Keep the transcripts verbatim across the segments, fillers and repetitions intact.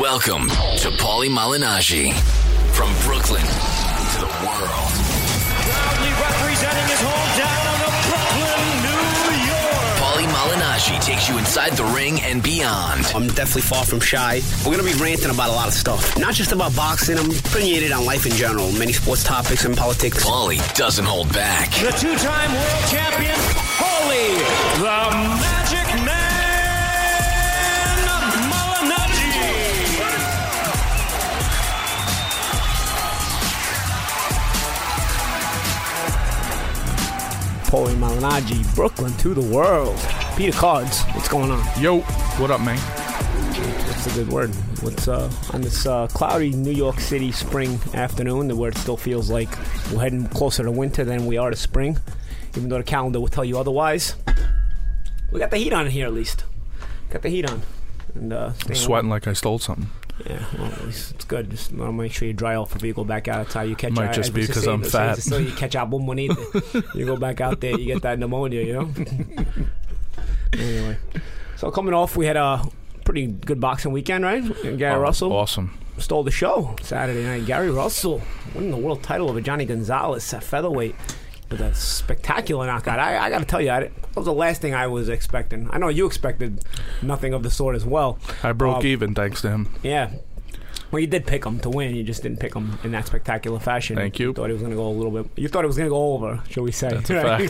Welcome to Paulie Malignaggi. From Brooklyn to the world. Proudly representing his hometown of Brooklyn, New York. Paulie Malignaggi takes you inside the ring and beyond. I'm definitely far from shy. We're going to be ranting about a lot of stuff. Not just about boxing. I'm opinionated on life in general. Many sports topics and politics. Paulie doesn't hold back. The two-time world champion, Paulie, the Magic Man. Paulie Malignaggi, Brooklyn to the world. Peter Cards, what's going on? Yo, what up, man? What's a good word? What's uh, on this uh, cloudy New York City spring afternoon, where it still feels like we're heading closer to winter than we are to spring, even though the calendar will tell you otherwise. We got the heat on here, at least. Got the heat on. And uh, I'm sweating like I stole something. Yeah, well, at least it's good. Just want to make sure you dry off before you go back out. That's how you catch. Might just be because I'm fat. So you catch out one bonita. You go back out there, you get that pneumonia, you know. Anyway, so coming off, we had a pretty good boxing weekend, right? And Gary Oh, Russell awesome. stole the show Saturday night. Gary Russell winning the world title over Johnny Gonzalez at featherweight with a spectacular knockout. I, I got to tell you, I, that was the last thing I was expecting. I know you expected nothing of the sort as well. I broke Um, even thanks to him. Yeah. Well, you did pick him to win. You just didn't pick him in that spectacular fashion. Thank you. You thought he was going to go a little bit. You thought it was going to go over, shall we say? That's a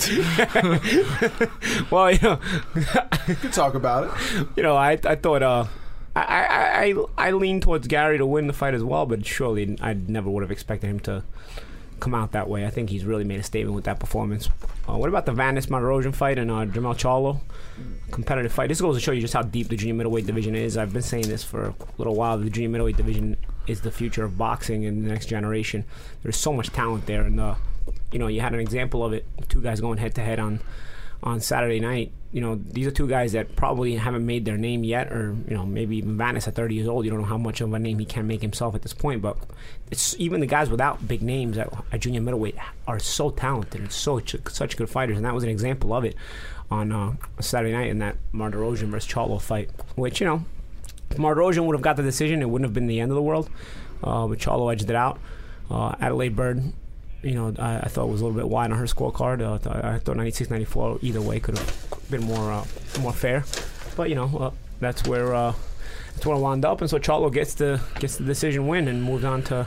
fact. Well, you know, You can talk about it. you know, I I thought uh, I I I I leaned towards Gary to win the fight as well, but surely I never would have expected him to come out that way. I think he's really made a statement with that performance. Uh, what about the Vanis Martirosyan fight and uh, Jermell Charlo? Competitive fight. This goes to show you just how deep the junior middleweight division is. I've been saying this for a little while. The junior middleweight division is the future of boxing in the next generation. There's so much talent there, and uh, you know, you had an example of it. Two guys going head to head on on Saturday night. You know, these are two guys that probably haven't made their name yet, or you know, maybe even Vanis at thirty years old. You don't know how much of a name he can make himself at this point. But it's even the guys without big names at, at junior middleweight are so talented and so such good fighters, and that was an example of it on uh, Saturday night in that Martirosyan versus Charlo fight. Which, you know, if Martirosyan would have got the decision, it wouldn't have been the end of the world. Uh, but Charlo edged it out. Uh, Adelaide Bird, you know, I, I thought was a little bit wide on her scorecard. Uh, I thought ninety-six ninety-four either way could have been more uh, more fair. But you know, uh, that's where uh, that's where it wound up, and so Charlo gets the gets the decision win and moves on to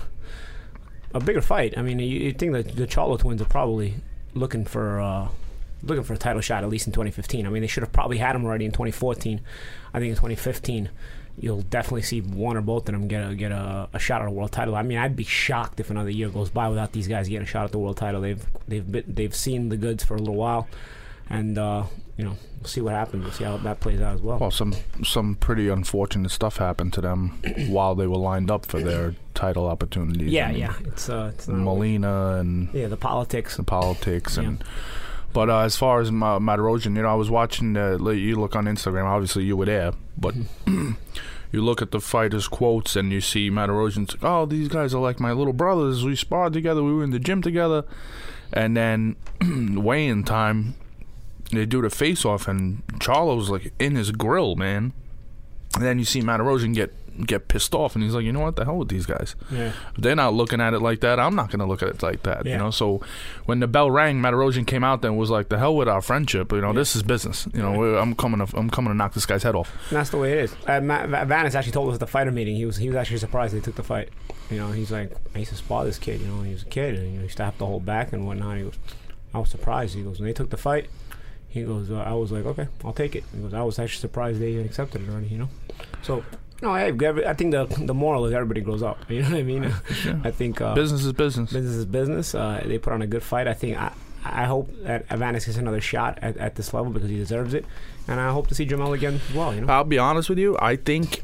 a bigger fight. I mean, you, you think that the Charlo twins are probably looking for uh, looking for a title shot at least in twenty fifteen. I mean, they should have probably had him already in twenty fourteen. I think in twenty fifteen. You'll definitely see one or both of them get a get a, a shot at a world title. I mean, I'd be shocked if another year goes by without these guys getting a shot at the world title. They've they've been, they've seen the goods for a little while, and uh, you know, we'll see what happens. We'll see how that plays out as well. Well, some some pretty unfortunate stuff happened to them while they were lined up for their title opportunities. Yeah, and yeah, it's uh, it's not Molina and yeah, the politics, the politics, and. Yeah. But uh, as far as Ma- Martirosyan, you know, I was watching. Uh, you look on Instagram. Obviously, you were there, but. You look at the fighters' quotes and you see Martirosyan's, oh, these guys are like my little brothers. We sparred together. We were in the gym together. And then weigh-in time, they do the face-off and Charlo's like in his grill, man. And then you see Martirosyan get get pissed off and he's like, you know what, the hell with these guys. Yeah. If they're not looking at it like that, I'm not going to look at it like that. Yeah. You know, so when the bell rang, Martirosyan came out there and was like, the hell with our friendship. You know, yeah. This is business. You know, yeah. I'm coming to I'm coming to knock this guy's head off. And that's the way it is. Uh, Ma- Vanis actually told us at the fighter meeting, he was he was actually surprised they took the fight. You know, he's like, I used to spar this kid, you know, when he was a kid, and he used to have to hold back and whatnot. He goes, I was surprised. He goes, when they took the fight, he goes, uh, I was like, okay, I'll take it. He goes, I was actually surprised they even accepted it already, you know. So, no, hey, I think the the moral is everybody grows up. You know what I mean? Yeah. I think uh, business is business. Business is business. Uh, they put on a good fight. I think I, I hope that Vanis gets another shot at, at this level because he deserves it, and I hope to see Jermell again as well. You know, I'll be honest with you. I think,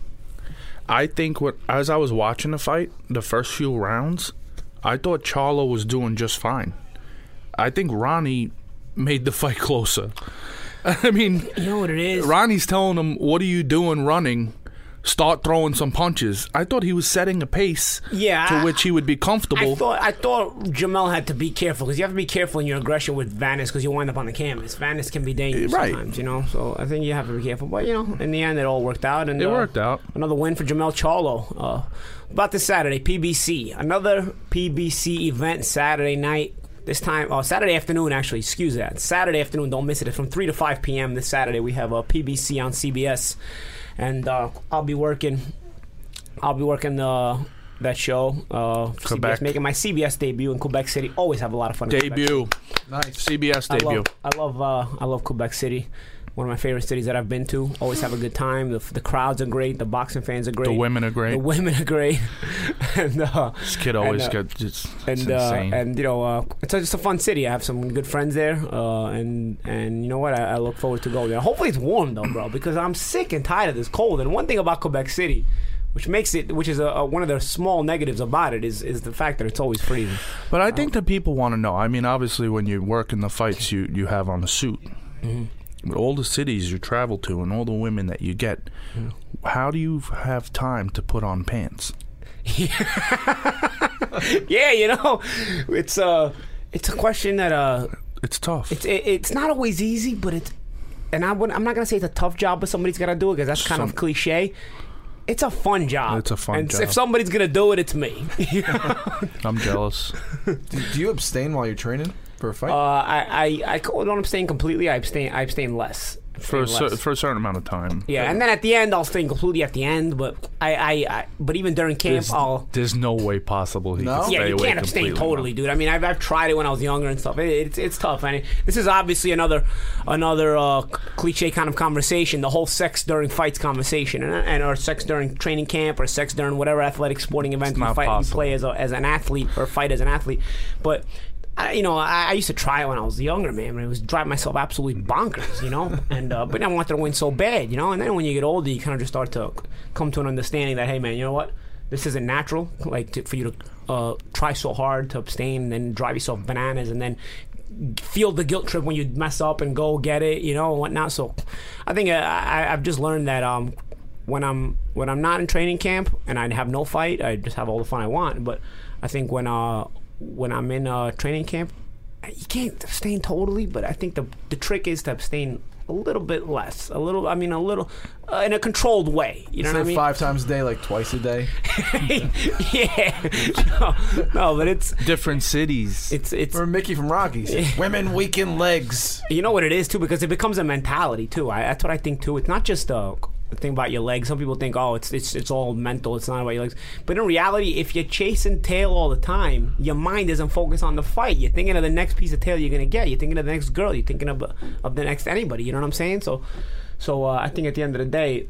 I think what as I was watching the fight, the first few rounds, I thought Charlo was doing just fine. I think Ronnie made the fight closer. I mean, you know what it is. Ronnie's telling him, "What are you doing running?" start throwing some punches. I thought he was setting a pace Yeah, to I- which he would be comfortable. I thought I thought Jamel had to be careful because you have to be careful in your aggression with Vanis because you wind up on the canvas. Vanis can be dangerous Right. sometimes, you know. So I think you have to be careful. But you know, in the end, it all worked out. And It uh, worked out. Another win for Jamel Charlo. Uh, about this Saturday, P B C, another P B C event Saturday night. This time, oh, Saturday afternoon, actually, excuse that. Saturday afternoon, don't miss it. It's from three to five p.m. this Saturday. We have a P B C on C B S. And uh, I'll be working, I'll be working uh, that show. Uh, C B S, Quebec. making my C B S debut in Quebec City. Always have a lot of fun in Quebec City. Debut. Nice. C B S I debut. love, I love, uh, I love Quebec City. One of my favorite cities that I've been to. Always have a good time. The, the crowds are great. The boxing fans are great. The women are great. The women are great. and uh, This kid always and, uh, gets it's, and it's uh, insane. and you know uh, it's just a fun city. I have some good friends there, uh, and and you know what? I, I look forward to going there. Hopefully it's warm though, bro, because I'm sick and tired of this cold. And one thing about Quebec City, which makes it, which is a, a, one of the small negatives about it, is is the fact that it's always freezing. But I think that people want to know. I mean, obviously, when you work in the fights, you, you have on a suit. Mm-hmm. But all the cities you travel to and all the women that you get, Mm-hmm. how do you have time to put on pants? Yeah, you know, it's uh it's a question that uh It's tough. it's it, it's not always easy, but it's and I wouldn't, I'm not gonna say it's a tough job, but somebody's gotta do it because that's kind Some- of cliche. It's a fun job. It's a fun and job. if somebody's gonna do it, it's me. I'm jealous. Do, do you abstain while you're training for a fight? Uh, I, I, I don't abstain completely. I abstain. I abstain less. For a, Abstain cer- less. for a certain amount of time. Yeah, and then at the end, I'll abstain completely at the end. But I, I, I but even during camp, There's, I'll. there's no way possible he No? can stay Yeah, you away can't abstain completely. totally, dude. I mean, I've, I've tried it when I was younger and stuff. It, it's it's tough. I mean, this is obviously another another uh, cliche kind of conversation. The whole sex during fights conversation, and, and or sex during training camp, or sex during whatever athletic sporting event you not fight, you possible. play as a, as an athlete or fight as an athlete. But I, you know, I, I used to try it when I was younger, man. It was driving myself absolutely bonkers, you know. And uh, but I wanted to win so bad, you know. And then when you get older, you kind of just start to come to an understanding that, hey, man, you know what? This isn't natural. Like to, for you to uh, try so hard to abstain and then drive yourself bananas and then feel the guilt trip when you mess up and go get it, you know, and whatnot. So I think uh, I, I've just learned that um, when I'm when I'm not in training camp and I have no fight, I just have all the fun I want. But I think when uh when I'm in uh, training camp, you can't abstain totally, but I think the the trick is to abstain a little bit less, a little. I mean, a little uh, in a controlled way. You know Instead what I of mean? five times a day, like twice a day. Yeah, no, no, but it's Different cities. it's it's. Or Mickey from Rockies. Women weaken legs. You know what it is too, because it becomes a mentality too. I, that's what I think too. It's not just a thing about your legs. Some people think, oh, it's it's it's all mental. It's not about your legs. But in reality, if you're chasing tail all the time, your mind isn't focused on the fight. You're thinking of the next piece of tail you're gonna get. You're thinking of the next girl. You're thinking of of the next anybody. You know what I'm saying? So, so uh, I think at the end of the day,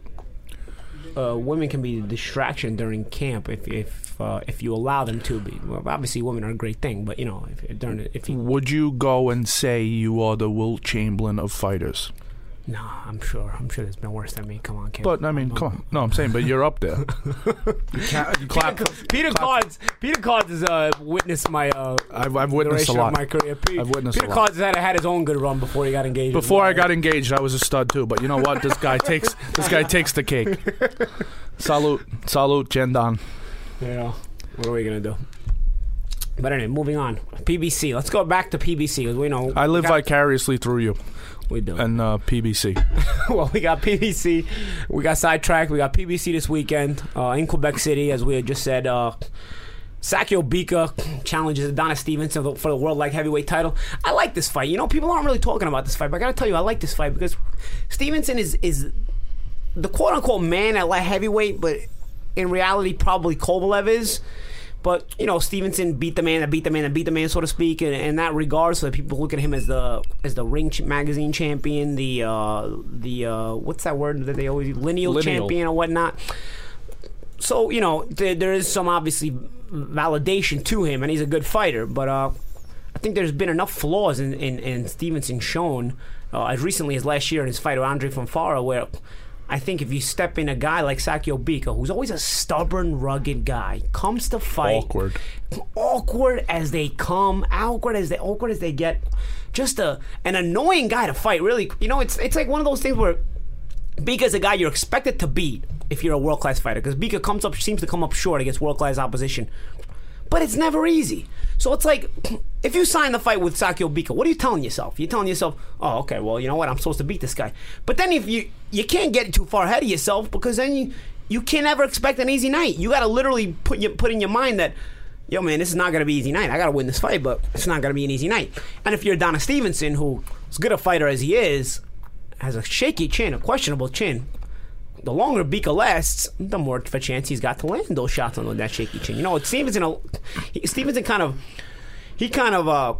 uh, women can be a distraction during camp if if uh, if you allow them to be. Well, obviously, women are a great thing, but you know, if during if you Would you go and say you are the Wilt Chamberlain of fighters? no, I'm sure I'm sure there's been worse than me. Come on, kid. But I mean, come on. No, I'm saying, but you're up there. Can't- you Clap. can't- Peter Cards, Peter Cards has uh, witnessed my. Uh, I've, I've witnessed a duration lot. of my career. Pe- I've witnessed Peter a lot. Cards had had his own good run before he got engaged. Before I got engaged, I was a stud too. But you know what? This guy takes this guy takes the cake. Salute, salute, Jendan. Yeah. What are we gonna do? But anyway, moving on. P B C. Let's go back to P B C because we know I live we got, vicariously through you we do. and uh, P B C. Well, we got P B C. We got sidetracked. We got P B C this weekend uh, in Quebec City, as we had just said. Uh, Sakio Bika challenges Adonis Stevenson for the World Light Heavyweight title. I like this fight. You know, people aren't really talking about this fight, but I got to tell you, I like this fight because Stevenson is is the quote-unquote man at light heavyweight, but in reality, probably Kovalev is. But, you know, Stevenson beat the man that beat the man that beat the man, so to speak, and in that regard, so that people look at him as the as the Ring ch- Magazine champion, the, uh, the uh, what's that word that they always use? Lineal, Lineal. champion or whatnot. So, you know, there, there is some, obviously, validation to him, and he's a good fighter, but uh, I think there's been enough flaws in, in, in Stevenson shown, uh, as recently as last year in his fight with Andre Fonfara, where I think if you step in a guy like Sakio Bika, who's always a stubborn, rugged guy, comes to fight, Awkward. awkward as they come, awkward as they awkward as they get, just a an annoying guy to fight. Really, you know, it's it's like one of those things where Bika's a guy you're expected to beat if you're a world class fighter, because Bika comes up seems to come up short against world class opposition, but it's never easy. So it's like, if you sign the fight with Sakio Bika, what are you telling yourself? You're telling yourself, oh, okay, well, you know what, I'm supposed to beat this guy. But then if you you can't get too far ahead of yourself, because then you you can't ever expect an easy night. You got to literally put you put in your mind that, yo, man, this is not going to be an easy night. I got to win this fight, but it's not going to be an easy night. And if you're Adonis Stevenson, who as good a fighter as he is, has a shaky chin, a questionable chin, the longer Bika lasts, the more of a chance he's got to land those shots on that shaky chin. You know, Stevenson, he, Stevenson kind of, he kind of, uh,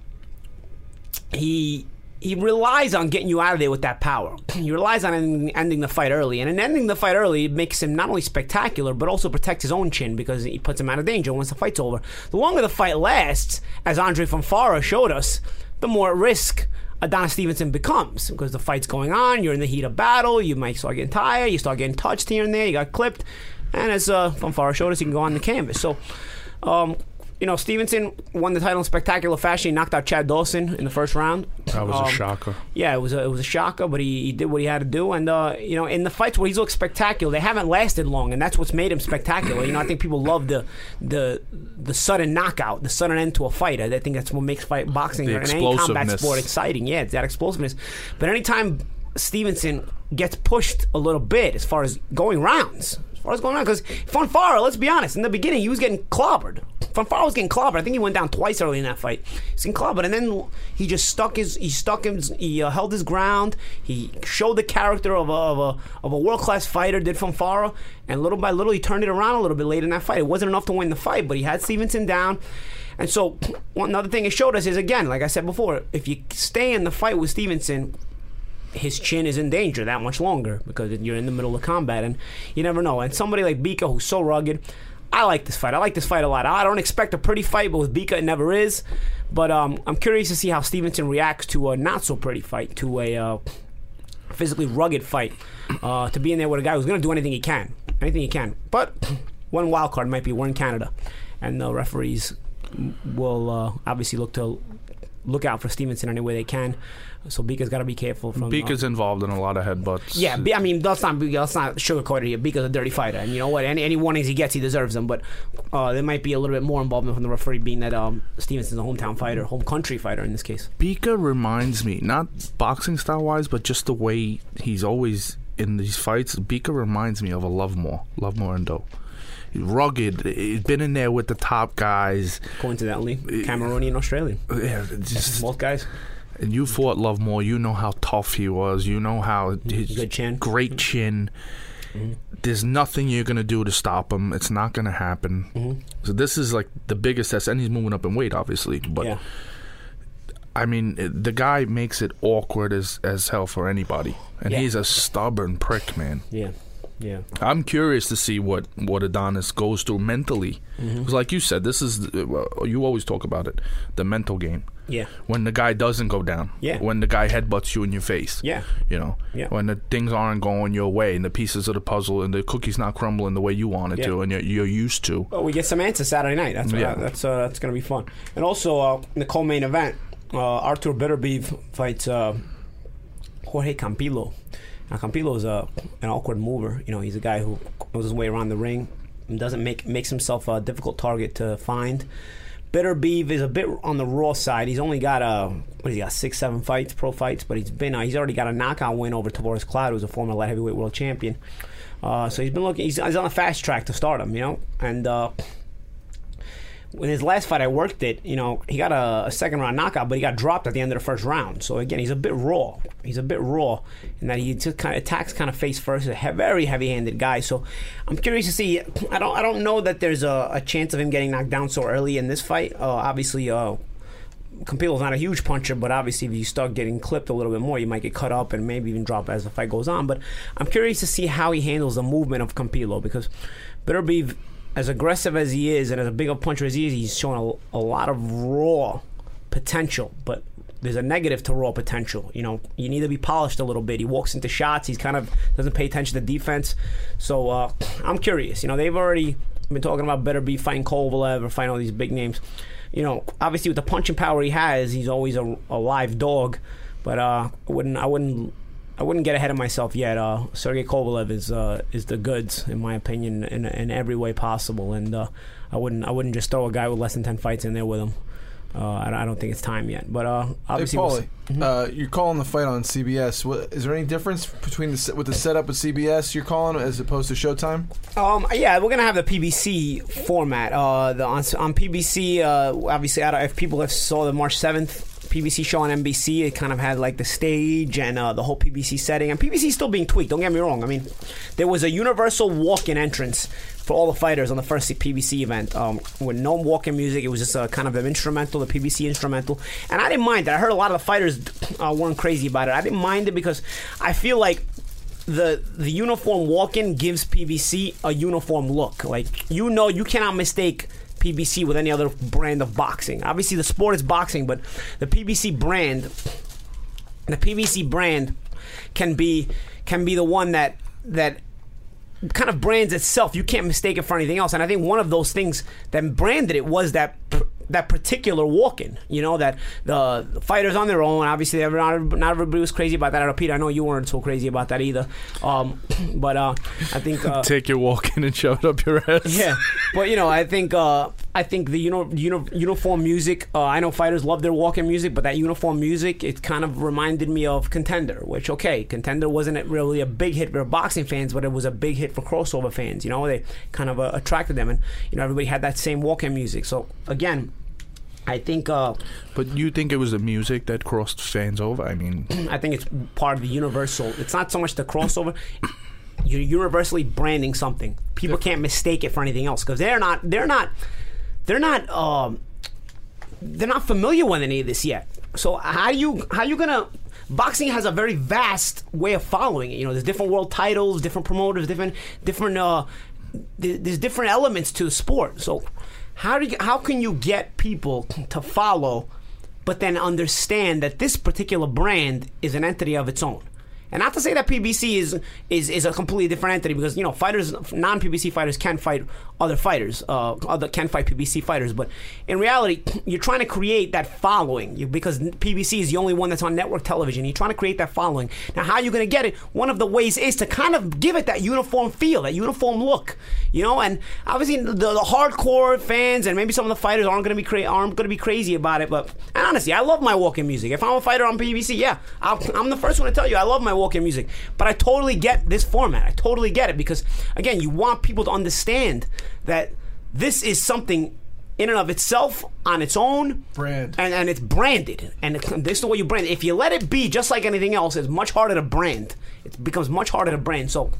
he he relies on getting you out of there with that power. He relies on ending, ending the fight early, and in ending the fight early, it makes him not only spectacular, but also protects his own chin, because he puts him out of danger once the fight's over. The longer the fight lasts, as Andre Fonfara showed us, the more at risk Adonis Stevenson becomes, because the fight's going on, you're in the heat of battle, you might start getting tired, you start getting touched here and there, you got clipped, and as uh, Fonfara showed us, he can go on the canvas. So, um, you know, Stevenson won the title in spectacular fashion. He knocked out Chad Dawson in the first round. That was um, a shocker. Yeah, it was a, it was a shocker, but he, he did what he had to do. And, uh, you know, in the fights where he's looked spectacular, they haven't lasted long, and that's what's made him spectacular. You know, I think people love the the the sudden knockout, the sudden end to a fight. I think that's what makes fight boxing The or any combat explosiveness. sport exciting. Yeah, it's that explosiveness. But anytime Stevenson gets pushed a little bit as far as going rounds, as far as going around, because Fonfara, let's be honest, in the beginning he was getting clobbered. Fonfara was getting clobbered. I think he went down twice early in that fight. He's getting clobbered, and then he just stuck his, he stuck his, he uh, held his ground. He showed the character of a of a, of a world class fighter. Did Fonfara, and little by little he turned it around a little bit late in that fight. It wasn't enough to win the fight, but he had Stevenson down. And so one another thing it showed us is, again, like I said before, if you stay in the fight with Stevenson, his chin is in danger that much longer, because you're in the middle of combat, and you never know. And somebody like Bika, who's so rugged, I like this fight. I like this fight a lot. I don't expect a pretty fight, but with Bika, it never is. But um, I'm curious to see how Stevenson reacts to a not so pretty fight, to a uh, physically rugged fight, uh, to be in there with a guy who's going to do anything he can, anything he can. But one wild card might be we're in Canada, and the referees will uh, obviously look to look out for Stevenson any way they can. So Bika's got to be careful. From Bika's uh, involved in a lot of headbutts. Yeah, I mean, let's not let's not sugarcoat it here. Bika's a dirty fighter, and you know what? Any any warnings he gets, he deserves them. But uh, there might be a little bit more involvement from the referee, being that um, Stevenson's a hometown fighter, home country fighter in this case. Bika reminds me, not boxing style wise, but just the way he's always in these fights. Bika reminds me of a Lovemore, Lovemore Endo. He's rugged. He's been in there with the top guys. Coincidentally, Cameroonian Australian. Yeah, just, Both guys. And you fought Lovemore. You know how tough he was. You know how his good chin, great chin. Mm-hmm. There's nothing you're gonna do to stop him. It's not gonna happen. Mm-hmm. So this is like the biggest test, and he's moving up in weight, obviously. But yeah. I mean, the guy makes it awkward as as hell for anybody, and yeah. he's a stubborn prick, man. Yeah. Yeah, I'm curious to see what, what Adonis goes through mentally. Because mm-hmm. like you said, this is, uh, you always talk about it, the mental game. Yeah. When the guy doesn't go down. Yeah. When the guy headbutts you in your face. Yeah. You know. Yeah. When the things aren't going your way, and the pieces of the puzzle and the cookie's not crumbling the way you want it yeah. to, and you're, you're used to. Well, we get some answers Saturday night. That's yeah. uh, that's uh, that's going to be fun. And also, uh, in the co-main event, uh, Artur Beterbiev fights uh, Jorge Campillo. Now, Campillo is a, an awkward mover. You know, he's a guy who knows his way around the ring and doesn't make makes himself a difficult target to find. Beterbiev is a bit on the raw side. He's only got a what? He's got six, seven fights, pro fights, but he's been uh, he's already got a knockout win over Tavares Cloud, who's a former light heavyweight world champion. Uh, so he's been looking. He's, he's on a fast track to stardom, you know, and. Uh, In his last fight I worked it, you know, he got a, a second round knockout, but he got dropped at the end of the first round. So again, he's a bit raw. He's a bit raw in that he just kind of attacks kind of face first. He's a he- very heavy-handed guy. So I'm curious to see. I don't I don't know that there's a, a chance of him getting knocked down so early in this fight. Uh, obviously, uh, Campillo's not a huge puncher, but obviously if you start getting clipped a little bit more, you might get cut up and maybe even drop as the fight goes on. But I'm curious to see how he handles the movement of Campillo, because Beterbiev, as aggressive as he is and as a big a puncher as he is, he's showing a, a lot of raw potential. But there's a negative to raw potential. You know, you need to be polished a little bit. He walks into shots. He's kind of doesn't pay attention to defense. So uh, I'm curious. You know, they've already been talking about Beterbiev fighting Kovalev or fighting all these big names. You know, obviously with the punching power he has, he's always a, a live dog. But uh, I wouldn't, I wouldn't, I wouldn't get ahead of myself yet. Uh, Sergey Kovalev is uh, is the goods in my opinion in in every way possible, and uh, I wouldn't I wouldn't just throw a guy with less than ten fights in there with him. Uh, I, I don't think it's time yet, but uh, obviously, hey, we'll Paulie, mm-hmm. uh, you're calling the fight on C B S. What, is there any difference between the with the setup with C B S you're calling as opposed to Showtime? Um, yeah, we're gonna have the P B C format. Uh, the on, on P B C, uh, obviously, I don't, if people have saw the March seventh P B C show on N B C, it kind of had like the stage and uh, the whole P B C setting. And P B C is still being tweaked. Don't get me wrong. I mean, there was a universal walk-in entrance for all the fighters on the first P B C event, um, with no walking music. It was just a kind of an instrumental, the P B C instrumental, and I didn't mind it. I heard a lot of the fighters uh, weren't crazy about it. I didn't mind it because I feel like the the uniform walk-in gives P B C a uniform look. Like, you know, you cannot mistake P B C with any other brand of boxing. Obviously, the sport is boxing, but the P B C brand, the P B C brand, can be can be the one that that. kind of brands itself. You can't mistake it for anything else. And I think one of those things that branded it was that that particular walk-in. You know, that the, the fighters on their own. Obviously, not, not everybody was crazy about that. I know, Pete, I know you weren't so crazy about that either. Um, but uh, I think uh, take your walk-in and shove it up your ass. Yeah, but you know, I think uh, I think the you know uni- uniform music. Uh, I know fighters love their walk-in music, but that uniform music, it kind of reminded me of Contender. Which, okay, Contender wasn't really a big hit for boxing fans, but it was a big hit for crossover fans. You know, they kind of uh, attracted them, and you know, everybody had that same walk-in music. So again, I think. Uh, but you think it was the music that crossed fans over? I mean, I think it's part of the universal. It's not so much the crossover. You're universally branding something. People can't mistake it for anything else because they're not. They're not. They're not. Um, they're not familiar with any of this yet. So how you how you gonna? Boxing has a very vast way of following it. You know, there's different world titles, different promoters, different different. Uh, there's different elements to the sport. So how do you, how can you get people to follow, but then understand that this particular brand is an entity of its own? And not to say that P B C is is is a completely different entity, because you know fighters, non-P B C fighters can fight other fighters, uh, other can fight P B C fighters. But in reality, you're trying to create that following you, because P B C is the only one that's on network television. You're trying to create that following. Now, how are you going to get it? One of the ways is to kind of give it that uniform feel, that uniform look, you know. And obviously, the, the hardcore fans and maybe some of the fighters aren't going to be cra- aren't going to be crazy about it. But and honestly, I love my walk-in music. If I'm a fighter on P B C, yeah, I'll, I'm the first one to tell you I love my walk-in music. But I totally get this format. I totally get it, because again, you want people to understand that this is something in and of itself on its own brand, and, and it's branded, and it, this is the way you brand it. If you let it be just like anything else, it's much harder to brand. It becomes much harder to brand. So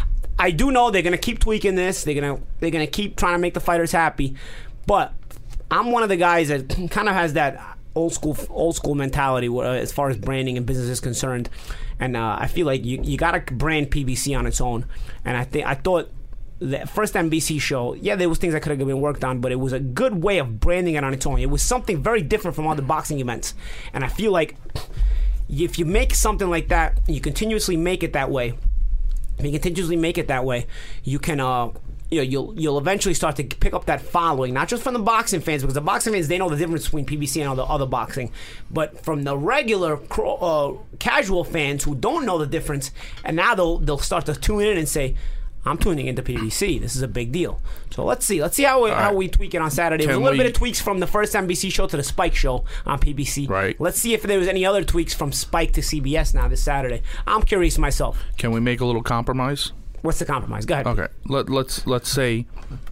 I do know they're gonna keep tweaking this. They're gonna they're gonna keep trying to make the fighters happy. But I'm one of the guys that kind of has that old school old school mentality uh, as far as branding and business is concerned, and uh, I feel like you you gotta brand P B C on its own. And I think I thought the first N B C show, yeah, there was things that could have been worked on, but it was a good way of branding it on its own. It was something very different from other boxing events, and I feel like if you make something like that, you continuously make it that way. If you continuously make it that way, you can. Uh, You know, you'll you'll eventually start to pick up that following, not just from the boxing fans, because the boxing fans, they know the difference between P B C and other other boxing, but from the regular uh, casual fans who don't know the difference, and now they'll they'll start to tune in and say, I'm tuning into P B C. This is a big deal. So let's see. Let's see how we, how right. we tweak it on Saturday. There's a little we, bit of tweaks from the first N B C show to the Spike show on P B C. Right. Let's see if there was any other tweaks from Spike to C B S now this Saturday. I'm curious myself. Can we make a little compromise? What's the compromise? Go ahead. Okay. Let, let's let's say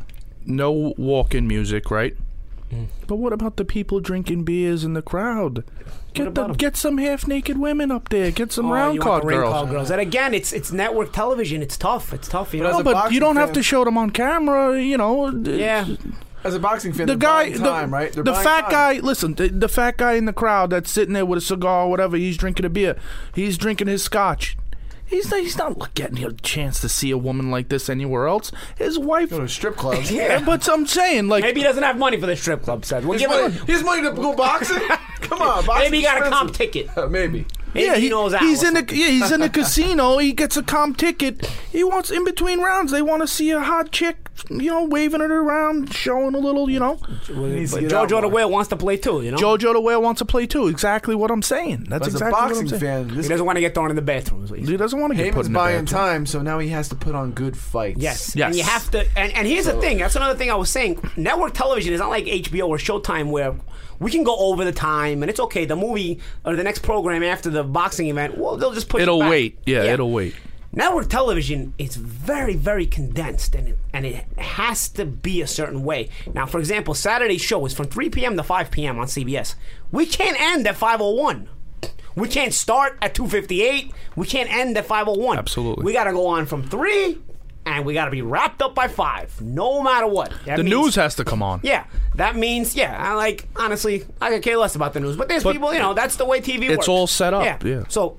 no walk-in music, right? Mm. But what about the people drinking beers in the crowd? Get the, get some half-naked women up there. Get some oh, round you card want the girls. Card girls. And again, it's it's network television. It's tough. It's tough. You but know, no, but you don't fan, have to show them on camera. You know. Yeah. As a boxing fan, the guy, buying time, the, right? They're the fat time. guy. Listen, the, the fat guy in the crowd that's sitting there with a cigar or whatever. He's drinking a beer. He's drinking his scotch. He's not, he's not getting a chance to see a woman like this anywhere else. His wife... Go to strip clubs. Yeah, but I'm saying, like... Maybe he doesn't have money for the strip club, Seth. We'll He has money, he has money to go boxing? Come on, boxing. Maybe he got expensive. a comp ticket. Uh, maybe. Yeah, he, knows out he's or in the something. yeah he's in the casino. He gets a comp ticket. He wants in between rounds. They want to see a hot chick, you know, waving it around, showing a little, you know. needs to But get out Jojo the more. Whale wants to play too, you know? Jojo the Whale wants to play too. Exactly what I'm saying. That's As exactly a boxing what I'm saying. fan, He this doesn't want to get thrown in the bathroom, is what he He doesn't want to get put Heyman's in the buying bathroom. time, so now he has to put on good fights. Yes. Yes. And you have to, and, and here's the thing. That's another thing I was saying. Network television is not like H B O or Showtime where we can go over the time and it's okay. The movie or the next program after the boxing event, well, they'll just push it It'll back. wait. Yeah, it'll wait. Network television is very, very condensed, and it, and it has to be a certain way. Now, for example, Saturday's show is from three p.m. to five p.m. on C B S. We can't end at five oh one. We can't start at two fifty-eight. We can't end at five oh one. Absolutely. We got to go on from three, and we got to be wrapped up by five, no matter what. That The means- news has to come on. Yeah, that means, yeah, I like, honestly, I could care less about the news. But there's But people, you know, that's the way T V works. it's all set up, Yeah. yeah. So,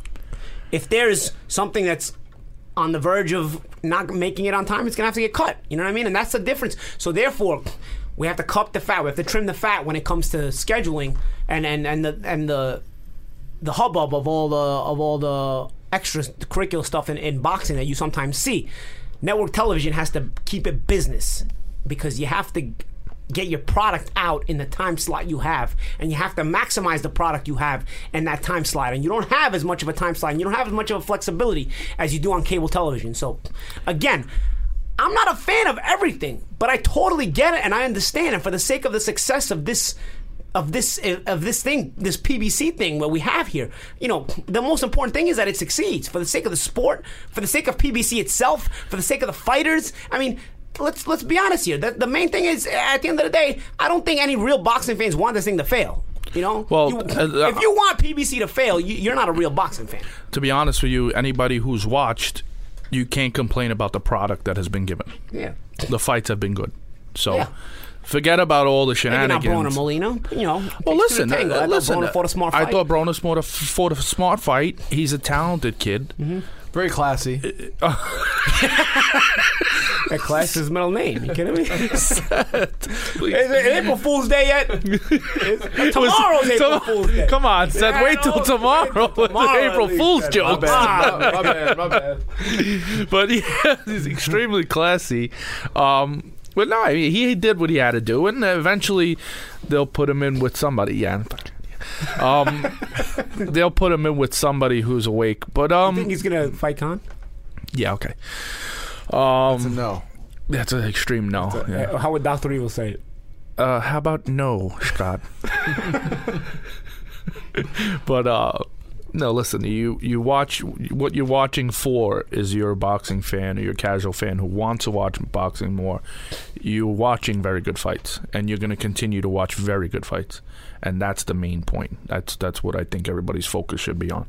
if there's something that's on the verge of not making it on time, it's going to have to get cut. You know what I mean? And that's the difference. So, therefore, we have to cut the fat. We have to trim the fat when it comes to scheduling and, and, and the and the the hubbub of all the of all the extracurricular stuff in, in boxing that you sometimes see. Network television has to keep it business because you have to get your product out in the time slot you have, and you have to maximize the product you have in that time slot, and you don't have as much of a time slot, and you don't have as much of a flexibility as you do on cable television. So again, I'm not a fan of everything, but I totally get it and I understand, and for the sake of the success of this of this of this thing, this P B C thing what we have here, you know, the most important thing is that it succeeds for the sake of the sport, for the sake of P B C itself, for the sake of the fighters. I mean, let's let's be honest here. The, the main thing is, at the end of the day, I don't think any real boxing fans want this thing to fail. You know, Well, You- uh, if you want P B C to fail, you, you're not a real boxing fan. To be honest with you, anybody who's watched, you can't complain about the product that has been given. Yeah, The fights have been good. So Yeah. forget about all the maybe not shenanigans. Broner Molina. You know, Well, takes two to listen, tango. uh, I thought listen. Broner fought a smart I fight. thought Broner fought a, fought a smart fight. He's a talented kid. Mm-hmm. Very classy. That class his middle name. You kidding me? Is it April Fool's Day yet? It's- Tomorrow's April Fool's Day. Come on, Seth. Yeah, wait I till know. tomorrow Wait with till tomorrow, the April at least. Fool's My jokes. bad. my bad. My bad. But yeah, he's extremely classy. Um, but no, I mean, he did what he had to do, and eventually they'll put him in with somebody. Yeah. Um, they'll put him in with somebody who's awake. But I um, think he's gonna fight Khan. yeah, okay. Um, No. that's an extreme no. Yeah. Uh, How would Doctor Evil say it? Uh, how about no, Scott? But uh, no, listen. You you watch what you're watching for is you're a boxing fan or you're a casual fan who wants to watch boxing more. You're watching very good fights, and you're going to continue to watch very good fights, and that's the main point. That's that's what I think everybody's focus should be on.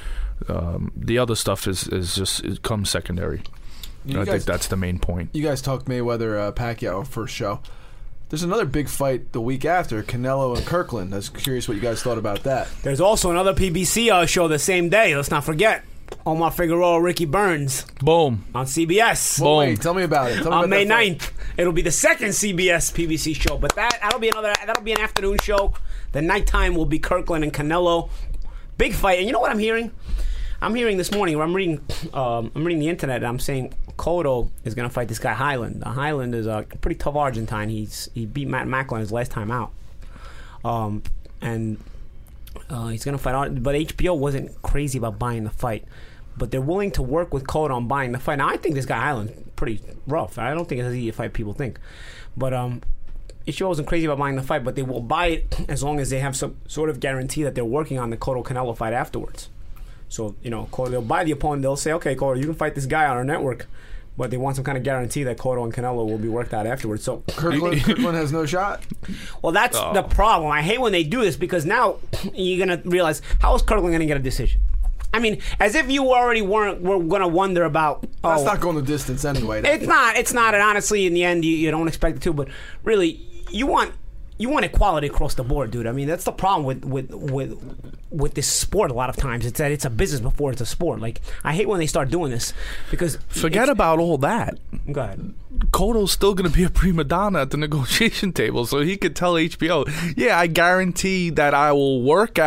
Um, the other stuff is is just it comes secondary. You I guys- think that's the main point. You guys talked Mayweather uh, Pacquiao first show. There's another big fight the week after, Canelo and Kirkland. I was curious what you guys thought about that. There's also another P B C uh, show the same day. Let's not forget Omar Figueroa, Ricky Burns Boom. on C B S. Well, Boom. wait, tell me about it. Tell me On about May that fight. ninth, it'll be the second C B S P B C show, but that that'll be another that'll be an afternoon show. The nighttime will be Kirkland and Canelo. Big fight, and you know what I'm hearing? I'm hearing this morning. I'm reading. Um, I'm reading the internet. And I'm saying Cotto is going to fight this guy Highland. Uh, Highland is a pretty tough Argentine. He's he beat Matt Macklin his last time out, um, and uh, he's going to fight. Ar- But H B O wasn't crazy about buying the fight, but they're willing to work with Cotto on buying the fight. Now I think this guy Highland's pretty rough. I don't think it's as easy a fight people think, but um. H B O wasn't crazy about buying the fight, but they will buy it as long as they have some sort of guarantee that they're working on the Cotto Canelo fight afterwards. So, you know, Cotto, they'll buy the opponent. They'll say, okay, Cotto, you can fight this guy on our network, but they want some kind of guarantee that Cotto and Canelo will be worked out afterwards. So, Kirkland, Kirkland has no shot. well, that's the problem. I hate when they do this because now you're going to realize, how is Kirkland going to get a decision? I mean, as if you already weren't were going to wonder about. That's oh, not going the distance anyway. It's not. It's not. And honestly, in the end, you, you don't expect it to. But really, you want you want equality across the board, dude. I mean, that's the problem with with with with this sport. A lot of times, it's that it's a business before it's a sport. Like, I hate when they start doing this because Forget it's- about all that. Go ahead. Cotto's still going to be a prima donna at the negotiation table, so he could tell H B O, yeah, I guarantee that I will work out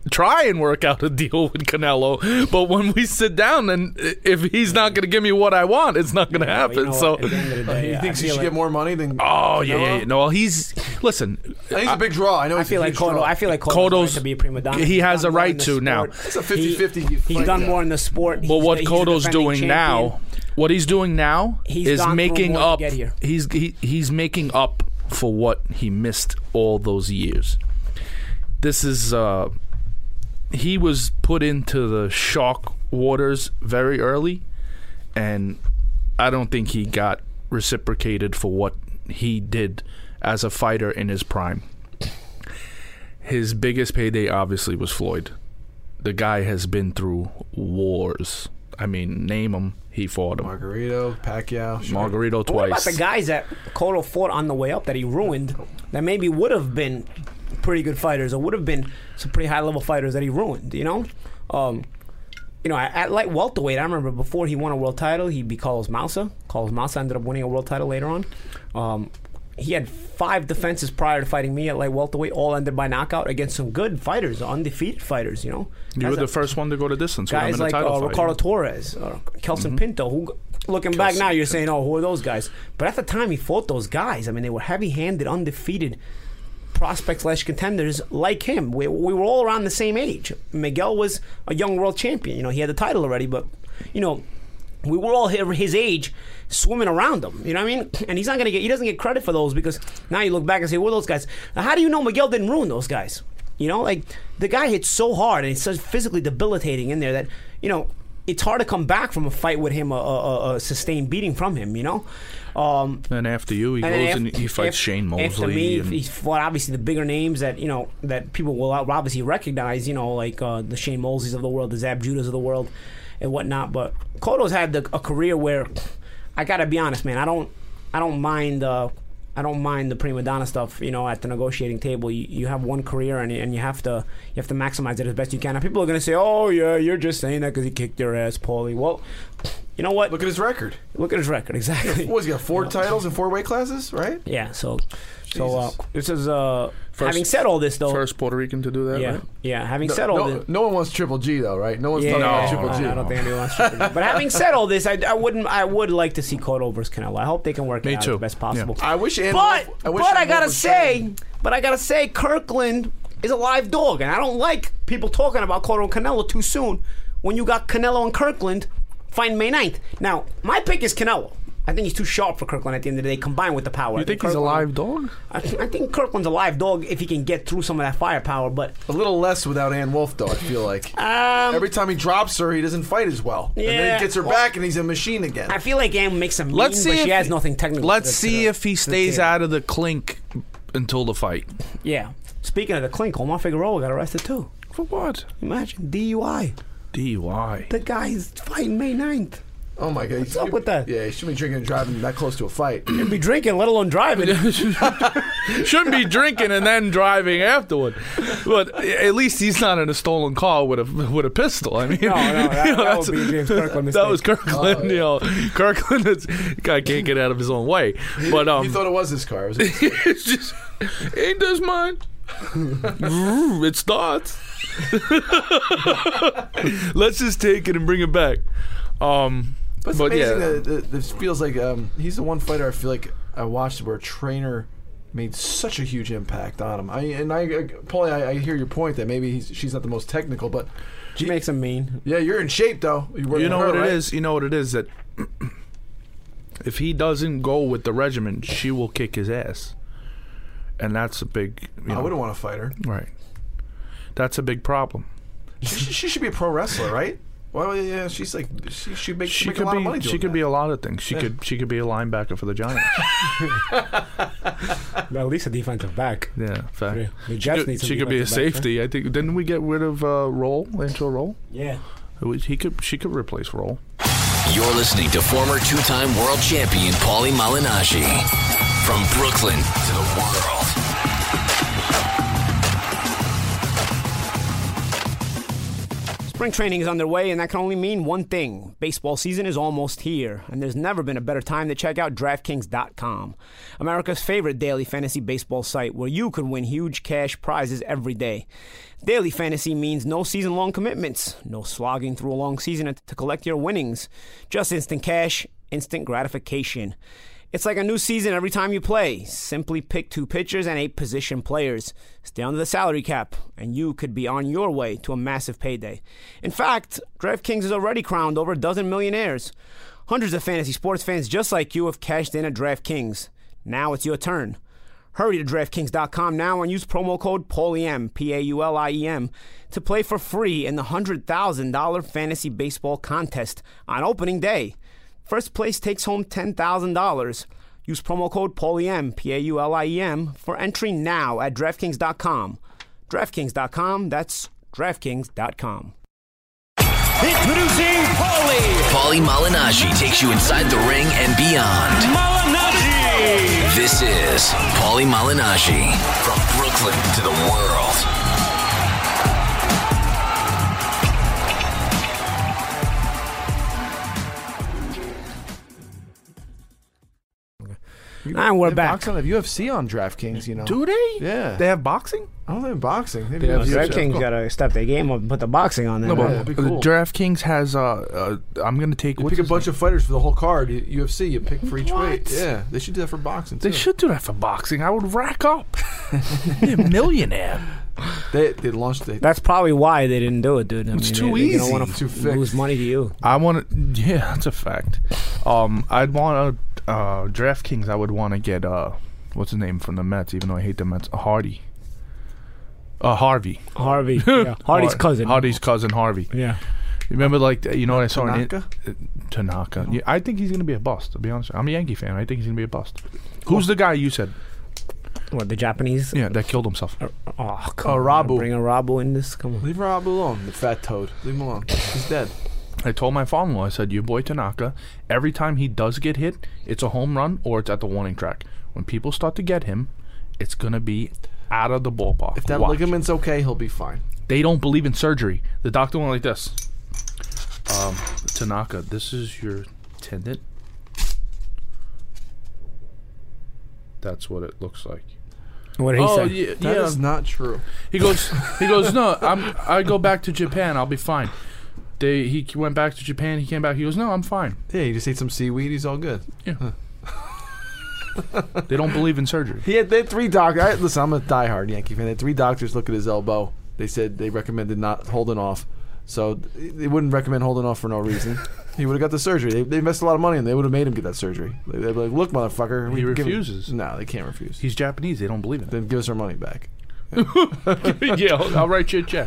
try and work out a deal with Canelo, but when we sit down, and if he's not going to give me what I want, it's not going to Yeah, happen. you know so, what, at the end of the day, He I thinks he feel should like- get more money than. oh yeah, Canelo? yeah, yeah, no, he's listen. And he's a big draw. I know. I He's feel a like huge Cotto. draw. I feel like Cotto's, Cotto's- right to be a prima donna. he He's has done a more right in the to now. sport. It's a fifty-fifty He- fight He's done there. more in the sport. But He's what the- he's a Cotto's defending doing champion. now, what he's doing now, He's is gone through making more to up. get here. He's he, he's making up for what he missed all those years. This is uh, he was put into the shock waters very early, and I don't think he got reciprocated for what he did as a fighter in his prime. His biggest payday obviously was Floyd. The guy has been through wars. I mean, name him. He fought him. Margarito, Pacquiao, sure. Margarito But what about twice. the guys that Cotto fought on the way up that he ruined, that maybe would have been pretty good fighters or would have been some pretty high level fighters that he ruined? You know, um, you know, at, at light welterweight, I remember before he won a world title, he beat Carlos Mausa. Carlos Mausa ended up winning a world title later on. Um, he had five defenses prior to fighting me at light welterweight, all ended by knockout against some good fighters, undefeated fighters. You know, You Guys were the that- first one to go to distance with him guys in a like title uh, fight. Ricardo Torres, or Kelson Pinto, who, looking back now, you're saying, oh, who are those guys? But at the time he fought those guys, I mean, they were heavy-handed, undefeated prospects slash contenders like him. We, we were all around the same age. Miguel was a young world champion. You know, he had the title already, but, you know, we were all hi- his age swimming around him. You know what I mean? And he's not going to get, he doesn't get credit for those because now you look back and say, who are those guys? Now, how do you know Miguel didn't ruin those guys? You know, like, the guy hits so hard and it's so physically debilitating in there that, you know, it's hard to come back from a fight with him, a, a, a sustained beating from him, you know? Um, And after you, he and goes af- and he fights af- Shane Mosley. After me, and- he's fought obviously the bigger names that you know that people will obviously recognize. You know, like uh, the Shane Mosleys of the world, the Zab Judas of the world, and whatnot. But Cotto's had the, a career where I gotta be honest, man. I don't, I don't mind. Uh, I don't mind the prima donna stuff. You know, at the negotiating table, you, you have one career and and you have to you have to maximize it as best you can. Now, people are gonna say, "Oh yeah, you're just saying that because he kicked your ass, Paulie." Well, you know what? Look at his record. Look at his record, exactly. What, he's got four titles in four weight classes, right? Yeah, so so uh, Jesus. this is uh First- having said all this though. First Puerto Rican to do that, yeah, right? yeah. Having No, said all no, this, no one wants Triple G though, right? No one's yeah, talking about no, Triple G. I don't think anyone wants Triple G. But having said all this, I, I wouldn't. I would like to see Cotto versus Canelo. I hope they can work Me it out too. as best possible. I wish Ann But Wolf, I wish but Ann I gotta Wolf would say, train. but I gotta say, Kirkland is a live dog, and I don't like people talking about Cotto and Canelo too soon when you got Canelo and Kirkland fighting May ninth. Now, my pick is Canelo. I think he's too sharp for Kirkland at the end of the day, combined with the power. I You think he's a Kirkland- live dog? I, th- I think Kirkland's a live dog if he can get through some of that firepower, but A little less without Ann Wolf, though, I feel like. um, Every time he drops her, he doesn't fight as well. And then Yeah, he gets her well- back, and he's a machine again. I feel like Ann makes him mean, Let's see but if she has nothing technical. Let's to- to see the- if he to the stays table. out of the clink until the fight. Yeah. Speaking of the clink, Omar Figueroa got arrested too. For what? Imagine D U I. D U I. The guy's fighting May ninth. oh, my God. What's up with that? Yeah, he shouldn't be drinking and driving that close to a fight. You'd be drinking, let alone driving. Shouldn't be drinking and then driving afterward. But at least he's not in a stolen car with a with a pistol. I mean, No, no, that- you know, that that's- would be a James Kirkland That was mistake. Kirkland. You know, Kirkland is guy can't get out of his own way. But um, he thought it was his car. It was his it's just ain't this mine? It starts. Let's just take it and bring it back. Um, But it's but amazing yeah, that, that this feels like um, he's the one fighter I feel like I watched where a trainer made such a huge impact on him. I and I, I Paulie, I, I hear your point that maybe he's, she's not the most technical, but She makes him mean. yeah, you're in shape though. You, you know her, what right? it is. You know what it is that if he doesn't go with the regimen, she will kick his ass, and that's a big. You I know, wouldn't want to fight her. right. That's a big problem. She, she, she should be a pro wrestler, right? Well, yeah, she's like she should make, She make a could lot be. of money. She doing could that. be a lot of things. She Yeah. could. She could be a linebacker for the Giants. At least a defensive back. Yeah, fact. Yeah. The She Jets could, need some she could be a defensive backs, safety. I think. Didn't we get rid of uh, Roll into a Roll? Yeah. He could. She could replace Roll. You're listening to former two-time world champion Paulie Malignaggi. From Brooklyn to the world. Spring training is underway, and that can only mean one thing. Baseball season is almost here, and there's never been a better time to check out DraftKings dot com, America's favorite daily fantasy baseball site where you could win huge cash prizes every day. Daily fantasy means no season-long commitments, no slogging through a long season to collect your winnings, just instant cash, instant gratification. It's like a new season every time you play. Simply pick two pitchers and eight position players. Stay under the salary cap, and you could be on your way to a massive payday. In fact, DraftKings has already crowned over a dozen millionaires. Hundreds of fantasy sports fans just like you have cashed in at DraftKings. Now it's your turn. Hurry to DraftKings dot com now and use promo code PAULIEM, P A U L I E M, to play for free in the one hundred thousand dollars fantasy baseball contest on opening day. First place takes home ten thousand dollars. Use promo code PAULIEM, P A U L I E M, for entry now at DraftKings dot com. DraftKings dot com, that's DraftKings dot com. Introducing Paulie. Paulie Malignaggi takes you inside the ring and beyond. Malignaggi. This is Paulie Malignaggi, from Brooklyn to the world. And we're they back. box on the U F C on DraftKings, you know. Do they? Yeah. They have boxing? I don't think boxing. They They have do U F C. DraftKings got to step their game up and put the boxing on there. No, but Yeah, that'd be cool. DraftKings has. Uh, uh, I'm gonna take. You what's pick a his bunch name? of fighters for the whole card. U- UFC, you pick for each What? weight. Yeah, they should do that for boxing too. They should do that for boxing. I would rack up. Be a millionaire. They they launched. They, That's probably why they didn't do it, dude. I It's mean, too they, They easy. don't want Too to fixed. lose money to you. I want to. Yeah, that's a fact. Um, I'd want to uh, DraftKings. I would want to get uh, what's his name from the Mets? Even though I hate the Mets, Hardy. Uh, Harvey. Harvey. Yeah. Hardy's Har- cousin. Hardy's cousin, Harvey. Yeah. You remember, like, you know what I saw? in Tanaka? it- uh, Tanaka. Yeah, I think he's gonna be a bust. To be honest, I'm a Yankee fan. I think he's gonna be a bust. Who's the guy you said? What, the Japanese? Yeah, that killed himself. Oh, come Uh, on. Rabu. Bring a Rabu in this? Come on. leave Rob alone. The fat toad. Leave him alone. He's dead. I told my father-in-law, I said, your boy Tanaka, every time he does get hit, it's a home run or it's at the warning track. When people start to get him, it's going to be out of the ballpark. If that Watch. ligament's okay, he'll be fine. They don't believe in surgery. The doctor went like this. Um, Tanaka, this is your tendon. That's what it looks like. What did he Oh, say? yeah. That yeah. is not true. He goes, he goes, no, I'm, I go back to Japan. I'll be fine. They, he went back to Japan. He came back. He goes, no, I'm fine. Yeah, he just ate some seaweed. He's all good. Yeah. They don't believe in surgery. He had, they had three doctors. Listen, I'm a diehard Yankee fan. They had three doctors look at his elbow. They said they recommended not holding off. So they wouldn't recommend holding off for no reason. He would have got the surgery. They, they invested a lot of money and they would have made him get that surgery. They, they'd be like, look, motherfucker. He we can give him-" refuses. No, they can't refuse. He's Japanese. They don't believe in it. Then give us our money back. Yeah, I'll, I'll write you a check.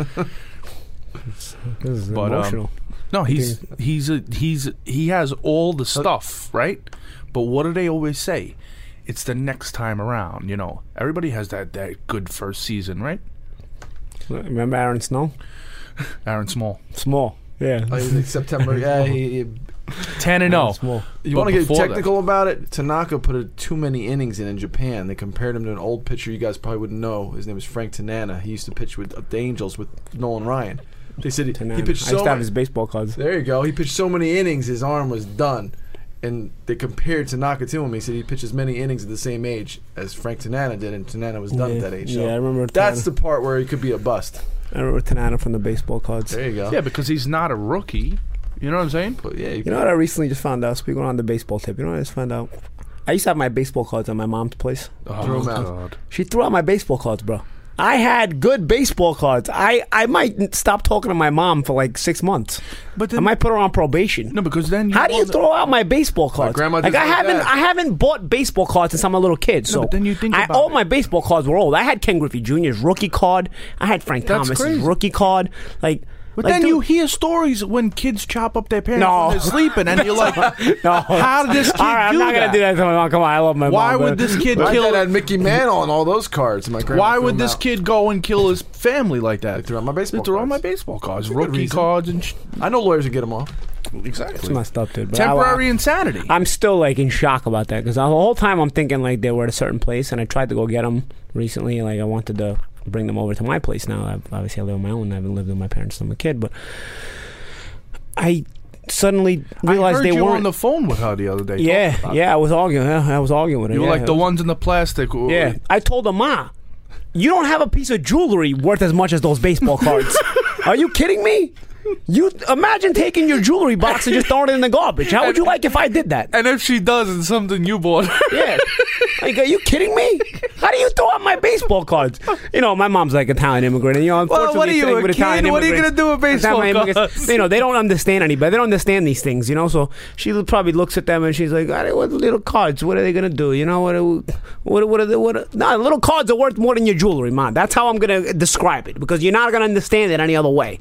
This is But, um, emotional. No, he's he's a, he's he has all the stuff, right? But what do they always say? It's the next time around. You know, everybody has that that good first season, right? Remember Aaron Snow? Aaron Small, Small. Yeah. Oh, he was like September. Yeah, he, he, ten and zero. Small. you But want to get before that- technical about it? Tanaka put a, too many innings in in Japan. They compared him to an old pitcher you guys probably wouldn't know. His name is Frank Tanana. He used to pitch with uh, the Angels with Nolan Ryan. They said he, Tanana. he pitched I so used to have many, his baseball cards. There you go. He pitched so many innings, his arm was done. And they compared Tanaka to him. He said he pitched as many innings at the same age as Frank Tanana did, and Tanana was done yeah. at that age. So Yeah, I remember that's Tanana. the part where he could be a bust. I remember Tanana from the baseball cards. There you go. Yeah, because he's not a rookie. You know what I'm saying? But yeah, You know what I recently just found out? Speaking on the baseball tip, you know what I just found out? I used to have my baseball cards at my mom's place. Oh, Threw him out. God. She threw out my baseball cards, bro. I had good baseball cards. I, I might stop talking to my mom for like six months. But I then, might put her on probation. no, because then How do you wasn't- throw out my baseball cards? grandma like just I like haven't, that. I haven't bought baseball cards since I'm a little kid. So but then you think I, about all it. my baseball cards were old. I had Ken Griffey Junior's rookie card. I had Frank That's Thomas's crazy. rookie card. Like, But like, then dude, you hear stories when kids chop up their parents No. when they're sleeping, and you're like, no. how did this kid All right, I'm do not that? gonna do that to my mom. Come on, I love my Why mom. would but- this kid My kill? dad had Mickey Mantle on all those cards. My grandma Why threw would them this out. kid go and kill his family like that? They threw out my baseball They threw out my cards. baseball cards, That's a good rookie reason. cards, and sh- I know lawyers would get them off. It's exactly messed up, dude. But I- temporary insanity. I'm still like in shock about that because the whole time I'm thinking like they were at a certain place, and I tried to go get them recently. Like I wanted to bring them over to my place now. I've, obviously, I live on my own. I haven't lived with my parents since I'm a kid, but I suddenly realized I heard they you weren't on the phone with her the other day. Yeah, yeah, I was arguing. Yeah, I was arguing with her. You were yeah, like the was, ones in the plastic. Yeah, I told her, Ma, you don't have a piece of jewelry worth as much as those baseball cards. Are you kidding me? You imagine taking your jewelry box and just throwing it in the garbage. How would you like if I did that? And if she does, it's something you bought. Yeah. Like, are you kidding me? How do you throw out my baseball cards? You know, my mom's like Italian immigrant, and you know, unfortunately, Well, what are you, thing a with kid? Italian What are you immigrants- gonna do with baseball Italian immigrants, cards? You know, they don't understand anybody. They don't understand these things. You know, so she probably looks at them and she's like, "Ah, "What little cards? What are they gonna do? You know, what? Are, what? What are they? What? Are, no, little cards are worth more than your jewelry, man. That's how I'm gonna describe it because you're not gonna understand it any other way."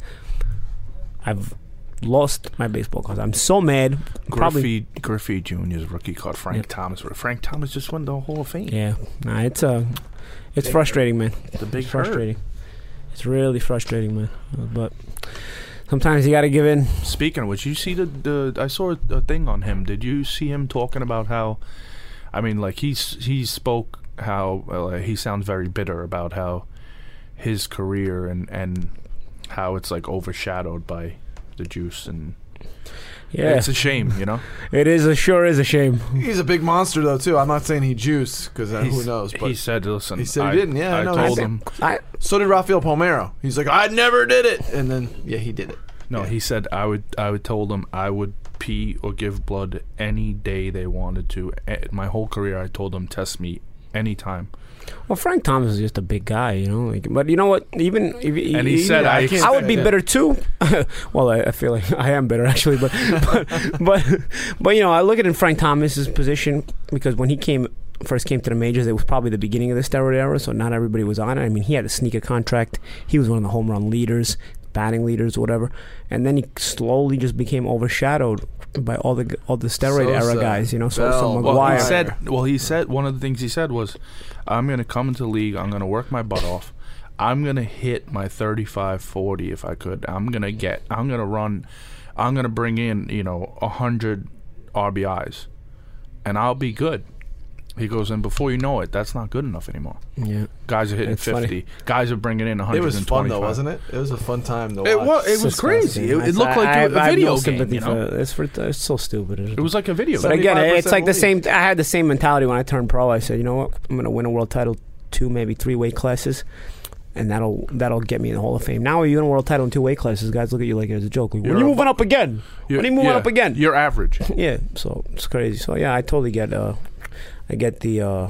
I've lost my baseball cards. I'm so mad. Probably. Griffey, Griffey Junior's rookie card. Frank Yeah. Thomas. Frank Thomas just won the Hall of Fame. Yeah, nah, it's uh, it's frustrating, man. The big It's frustrating. It's really frustrating, man. Uh, But sometimes you got to give in. Speaking of which, you see the, the I saw a, a thing on him. Did you see him talking about how? I mean, like he's he spoke how uh, he sounds very bitter about how his career and and how it's like overshadowed by the juice, and Yeah, it's a shame, you know. it is a sure is a shame. He's a big monster though too. I'm not saying he juiced because uh, who He's- knows. But he said, "Listen, he said he I, didn't, yeah, I I know. told I him." I, so did Rafael Palmeiro. He's like, I never did it, and then yeah, he did it. No, Yeah. he said I would. I would told them I would pee or give blood any day they wanted to. Eh, My whole career, I told them test me anytime. well, Frank Thomas is just a big guy, you know. Like, but you know what? Even if, And he said, I I, can't- I would be Yeah. bitter too. Well, I, I feel like I am bitter actually, but but, but but you know, I look at it in Frank Thomas's position because when he came first came to the majors, it was probably the beginning of the steroid era, so not everybody was on it. I mean, he had a sneaker contract. He was one of the home run leaders, batting leaders, whatever, and then he slowly just became overshadowed by all the all the steroid era Sosa, guys. You know, Sosa, Bell, well, McGuire. he said. Well, he said one of the things he said was, "I'm going to come into the league. I'm going to work my butt off. I'm going to hit my thirty-five forty if I could. I'm going to get. I'm going to run. I'm going to bring in you know a hundred R B Is, and I'll be good." He goes, and before you know it, that's not good enough anymore. Yeah. Guys are hitting It's funny. fifty. Guys are bringing in one It hundred was twenty-five. fun though, wasn't it? It was a fun time to It watch. was. It was crazy. It, it looked like I, a, I, a I have video no game. sympathy You know? for, it's, for, it's so stupid. It was like a video But game. again, it's like the seventy-five same. I had the same mentality when I turned pro. I said, you know what, I'm going to win a world title, two maybe three weight classes, and that'll that'll get me in the Hall of Fame. Now you win a world title in two weight classes, guys look at you like it's a joke. Like, when You're are you a- moving up again? You're- When are you moving yeah, up again? You're average. Yeah, so it's crazy. So yeah, I totally get. Uh, I get the. Uh,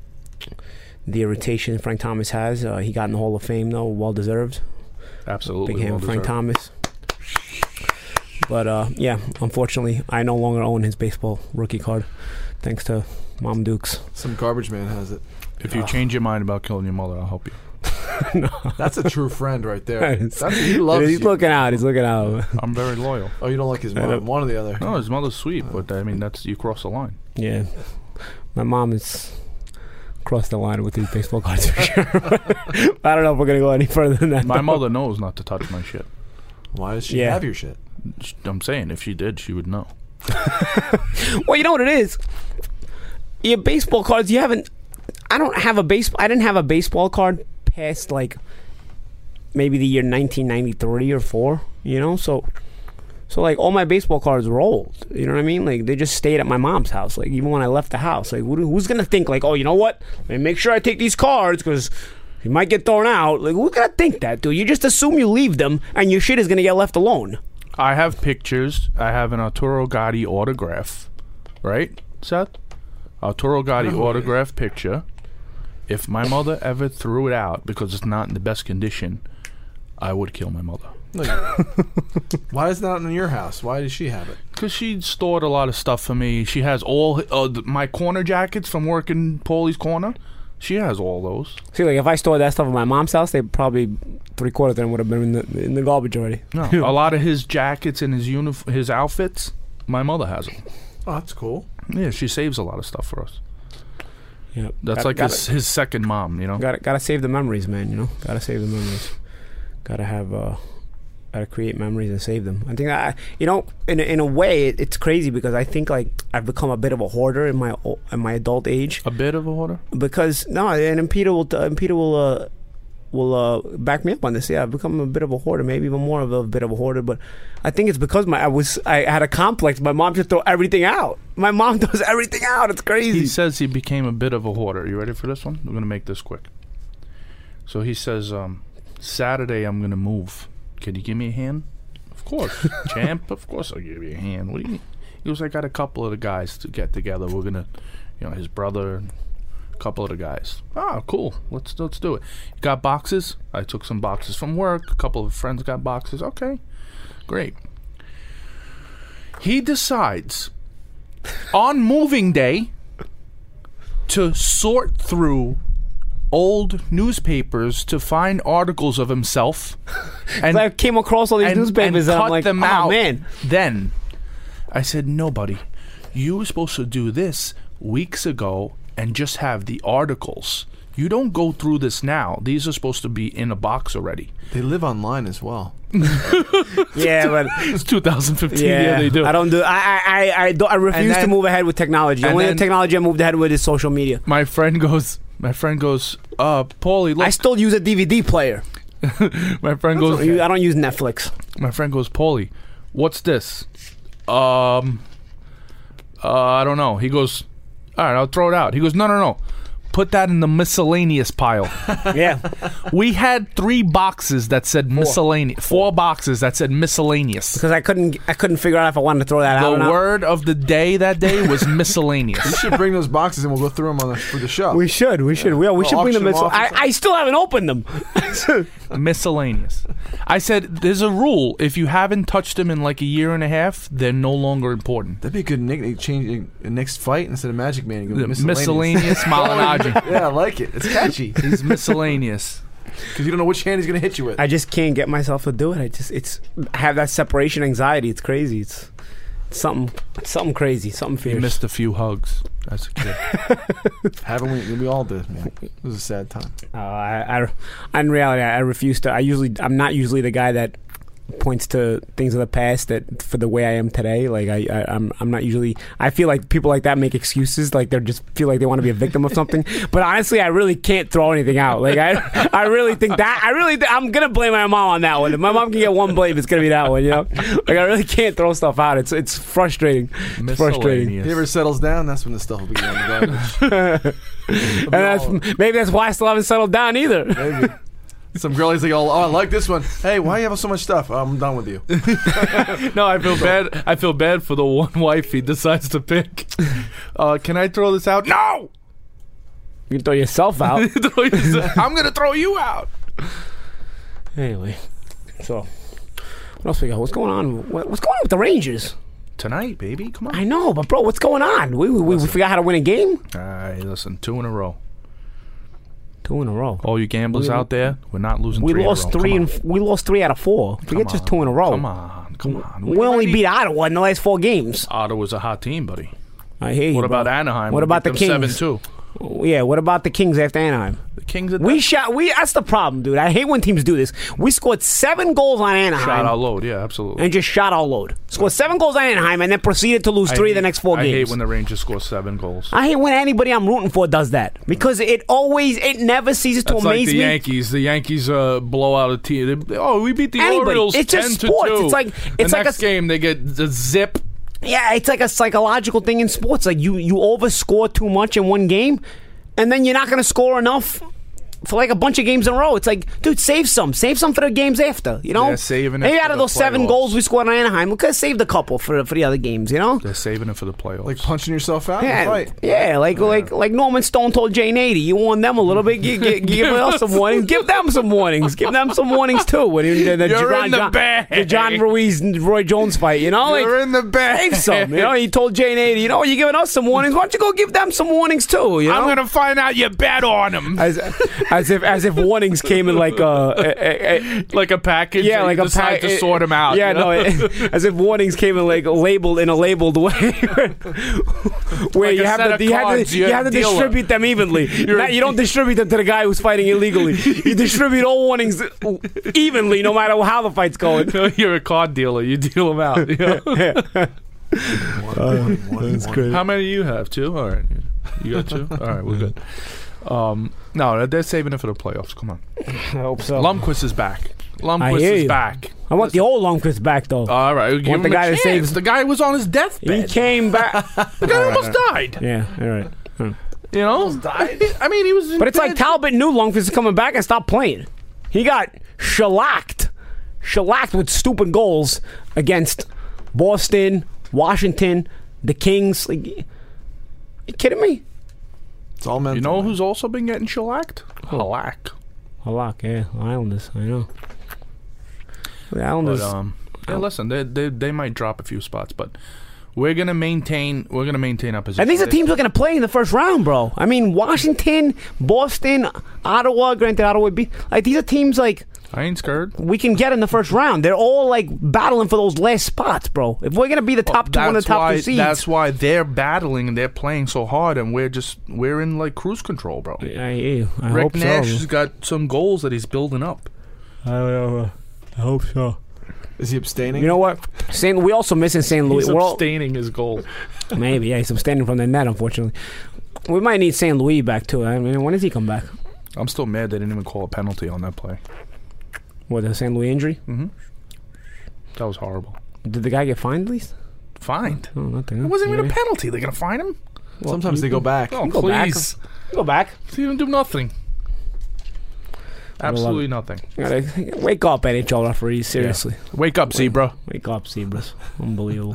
the irritation Frank Thomas has. Uh, he got in the Hall of Fame, though, well deserved. Absolutely. Big hand well Frank deserved. Thomas. But uh, yeah, unfortunately, I no longer own his baseball rookie card, thanks to Mom Dukes. Some garbage man has it. If you change your mind about killing your mother, I'll help you. That's a true friend right there. It's- That's, he loves He's you. looking out. He's looking out. I'm very loyal. Oh, you don't like his I mom? don't- One or the other. No, his mother's sweet, but I mean that's you cross the line. Yeah, my mom is crossed the line with these baseball cards for sure. I don't know if we're gonna go any further than that. My though. mother knows not to touch my shit. Why does she Yeah. have your shit? I'm saying if she did, she would know. Well, you know what it is. Your baseball cards. You haven't. I don't have a base. I didn't have a baseball card past like maybe the year nineteen ninety-three or four. You know, so so like all my baseball cards were old. You know what I mean? Like they just stayed at my mom's house. Like even when I left the house, like who, who's gonna think like, oh, you know what? Let me make sure I take these cards because you might get thrown out. Like who's gonna think that, dude? You just assume you leave them and your shit is gonna get left alone. I have pictures. I have an Arturo Gotti autograph, right, Seth? Arturo Gotti autograph picture. If my mother ever threw it out because it's not in the best condition, I would kill my mother. Like, why is that not in your house? Why does she have it? Because she stored a lot of stuff for me. She has all uh, th- my corner jackets from working Paulie's Corner. She has all those. See, like if I stored that stuff at my mom's house, they probably three quarters of them would have been in the in the garbage already. No, a lot of his jackets and his unif- his outfits, my mother has them. Oh, that's cool. Yeah, she saves a lot of stuff for us. Yeah, That's gotta, like gotta, his, his second mom, you know? Gotta gotta save the memories, man. You know, gotta save the memories. Gotta have uh, gotta create memories and save them. I think I, you know, in a, in a way, it, it's crazy because I think like I've become a bit of a hoarder in my o- in my adult age A bit of a hoarder? because no, and then Peter will and Peter will uh, will uh, back me up on this. Yeah, I've become a bit of a hoarder, maybe even more of a bit of a hoarder. But I think it's because my I was I had a complex. My mom should throw everything out. My mom throws everything out. It's crazy. He says he became a bit of a hoarder. You ready for this one? We're gonna make this quick. So he says, um, Saturday I'm gonna move. Can you give me a hand? Of course, champ. Of course I'll give you a hand. What do you mean? He was, I got a couple of the guys to get together. We're gonna, you know, his brother. Couple of the guys. Oh, cool. Let's let's do it. You got boxes? I took some boxes from work. A couple of friends got boxes. Okay, great. He decides on moving day to sort through old newspapers to find articles of himself, and I came across all these and, newspapers and, and cut I'm like, them oh out. man. Then I said, no, buddy, you were supposed to do this weeks ago. And just have the articles. You don't go through this now. These are supposed to be in a box already. They live online as well. Yeah, but It's two thousand fifteen. yeah, Yeah, they do. I don't do. I I I, don't, I refuse then- to move ahead with technology. The and only then- technology I moved ahead with is social media. My friend goes. My friend goes. Uh, Paulie, look. I still use a D V D player. my friend goes. I don't use Netflix. My friend goes. Paulie, what's this? Um. Uh, I don't know. He goes. All right, I'll throw it out. He goes. No, no, no. Put that in the miscellaneous pile. Yeah, We had three boxes that said miscellaneous. Four boxes that said miscellaneous. because I couldn't I couldn't figure out if I wanted to throw that out. or The not. word of the day that day was You miscellaneous. should bring those boxes and we'll go through them on the, for the show. We should. We should. We, we We'll should bring them. auction In. them off or I, something. I still haven't opened them. Miscellaneous. I said, there's a rule. If you haven't touched them in like a year and a half, they're no longer important. That'd be a good nickname. Change uh, next fight instead of Magic Man. You go The miscellaneous. miscellaneous Malinaji. Yeah, I like it. It's catchy He's miscellaneous. because you don't know which hand he's gonna hit you with. I just can't get myself to do it. I just it's I have that separation anxiety. It's crazy. It's, it's something it's something crazy. Something He fierce. missed a few hugs as a kid. Haven't we? We all did, man. It was a sad time. Uh, I, I, in reality, I refuse to. I usually, I'm not usually the guy that points to things of the past that for the way I am today. Like I, I I'm, I'm not usually. I feel like people like that make excuses. Like they just feel like they want to be a victim of something. But honestly, I really can't throw anything out. Like I, I really think that. I really, th- I'm gonna blame my mom on that one. If my mom can get one blame, it's gonna be that one. You know, like I really can't throw stuff out. It's, it's frustrating. It's frustrating. If he ever settles down, that's when the stuff will be going in the garbage. And that's maybe that's why I still haven't settled down either. Maybe. Some girlies like, oh, I like this one. Hey, why you have so much stuff? Oh, I'm done with you. No, I feel bad. I feel bad for the one wife he decides to pick. Uh, can I throw this out? No. You can throw yourself out. I'm gonna throw you out. Anyway, so what else we got? What's going on? What, what's going on with the Rangers? Tonight, baby. Come on. I know, but bro, what's going on? We we, we forgot how to win a game. All right, listen. Two in a row. Two in a row. All you gamblers We- out there, we're not losing. We three lost in a row. three Come and on. we lost three out of four. Forget Come just on. two in a row. Come on, come on. We only already- beat Ottawa in the last four games. Ottawa's a hot team, buddy. I hear you. What bro. about Anaheim? What We about beat the them Kings? seven two. Yeah, what about the Kings after Anaheim? The Kings. At We shot. We that's the problem, dude. I hate when teams do this. We scored seven goals on Anaheim shot our load. Yeah, absolutely. and just shot our load. Scored seven goals on Anaheim and then proceeded to lose I three hate- of the next four I games. hate when the Rangers score seven goals. I hate when anybody I'm rooting for does that because it always, it never ceases to That's like amaze the me. Yankees. The Yankees uh, blow out a team. They, oh, we beat the Anybody. Orioles It's ten just to sports. two. It's like- the it's like next a- game they get the zip. Yeah, it's like a psychological thing in sports. Like you, you overscore too much in one game, and then you're not going to score enough for like a bunch of games in a row. It's like, dude, save some. Save some for the games after, you know? They're saving it Maybe for out of the those seven playoffs. goals we scored on Anaheim, we could have saved a couple for, for the other games, you know? They're saving it for the playoffs. Like punching yourself out in Yeah, the fight. yeah, like like like Norman Stone told Jane eighty. You warn them a little bit. Give, give, give us some warnings. Give them some warnings. Give them some warnings too. When you, the, the You're John, in the John, bag. the John Ruiz and Roy Jones fight. You know, You're like, in the bag. save some. You know, he told Jane eighty. You know, you're giving us some warnings. Why don't you go give them some warnings too? You know, I'm gonna find out you bet on them. as as if as if warnings came in like a, a, a, a Like a package. yeah, and like you a decide pa- to sort them out. Yeah, you know? no, it, as if warnings came in like labeled in a labeled way, where Like you a have set to of you have cards, to you're you a have to dealer. distribute them evenly. Not- you don't distribute them to the guy who's fighting illegally. You distribute all warnings evenly, no matter how the fight's going. You're a card dealer. You deal them out. You know? That's How many do you have? Two? All right. You got two? All right, we're good. Um, no, they're saving it for the playoffs. Come on. I hope so. Lundqvist is back. I Lundqvist hear is you. back. I want the old Lundqvist back, though. All right, give want him the a guy that chance. saves- The guy was on his deathbed. he came back. The guy almost died. Yeah, all right. Hmm. You know, died. I mean, he was. But it's like Talbot knew Lundqvist is coming back and stopped playing. He got shellacked. Shellacked with stupid goals against Boston, Washington, the Kings. Like, you kidding me? It's all mental. You know man. who's also been getting shellacked? Halak. Halak, yeah. Islanders, I know. The Islanders. But um, yeah, listen, they they they might drop a few spots, but we're gonna maintain. We're gonna maintain our position. and these are teams we're going to play in the first round, bro. I mean, Washington, Boston, Ottawa. Granted, Ottawa beat. Like, these are teams like I ain't scared. we can get in the first round. They're all like battling for those last spots, bro. If we're going to be the top two, one of That's the top why. two seeds. That's why they're battling and they're playing so hard, and we're just we're in like cruise control, bro. I hear you. I Rick hope Nash so. has got some goals that he's building up. I, uh, I hope so. Is he abstaining? You know what? Saint we also missing Saint Louis. He's We're all- abstaining his goal. maybe, yeah, he's abstaining from the net, unfortunately. We might need Saint Louis back too. I mean, when does he come back? I'm still mad they didn't even call a penalty on that play. What, the Saint Louis injury? Mm-hmm. That was horrible. Did the guy get fined at least? Fined. Oh, nothing. It wasn't even a Maybe. penalty. They're gonna fine him. Sometimes they go back. Oh, go back. please. Go back. He didn't do nothing. Absolutely love nothing. Gotta wake up, N H L referees. Seriously, Wake up, zebra. wake up, zebras. Unbelievable.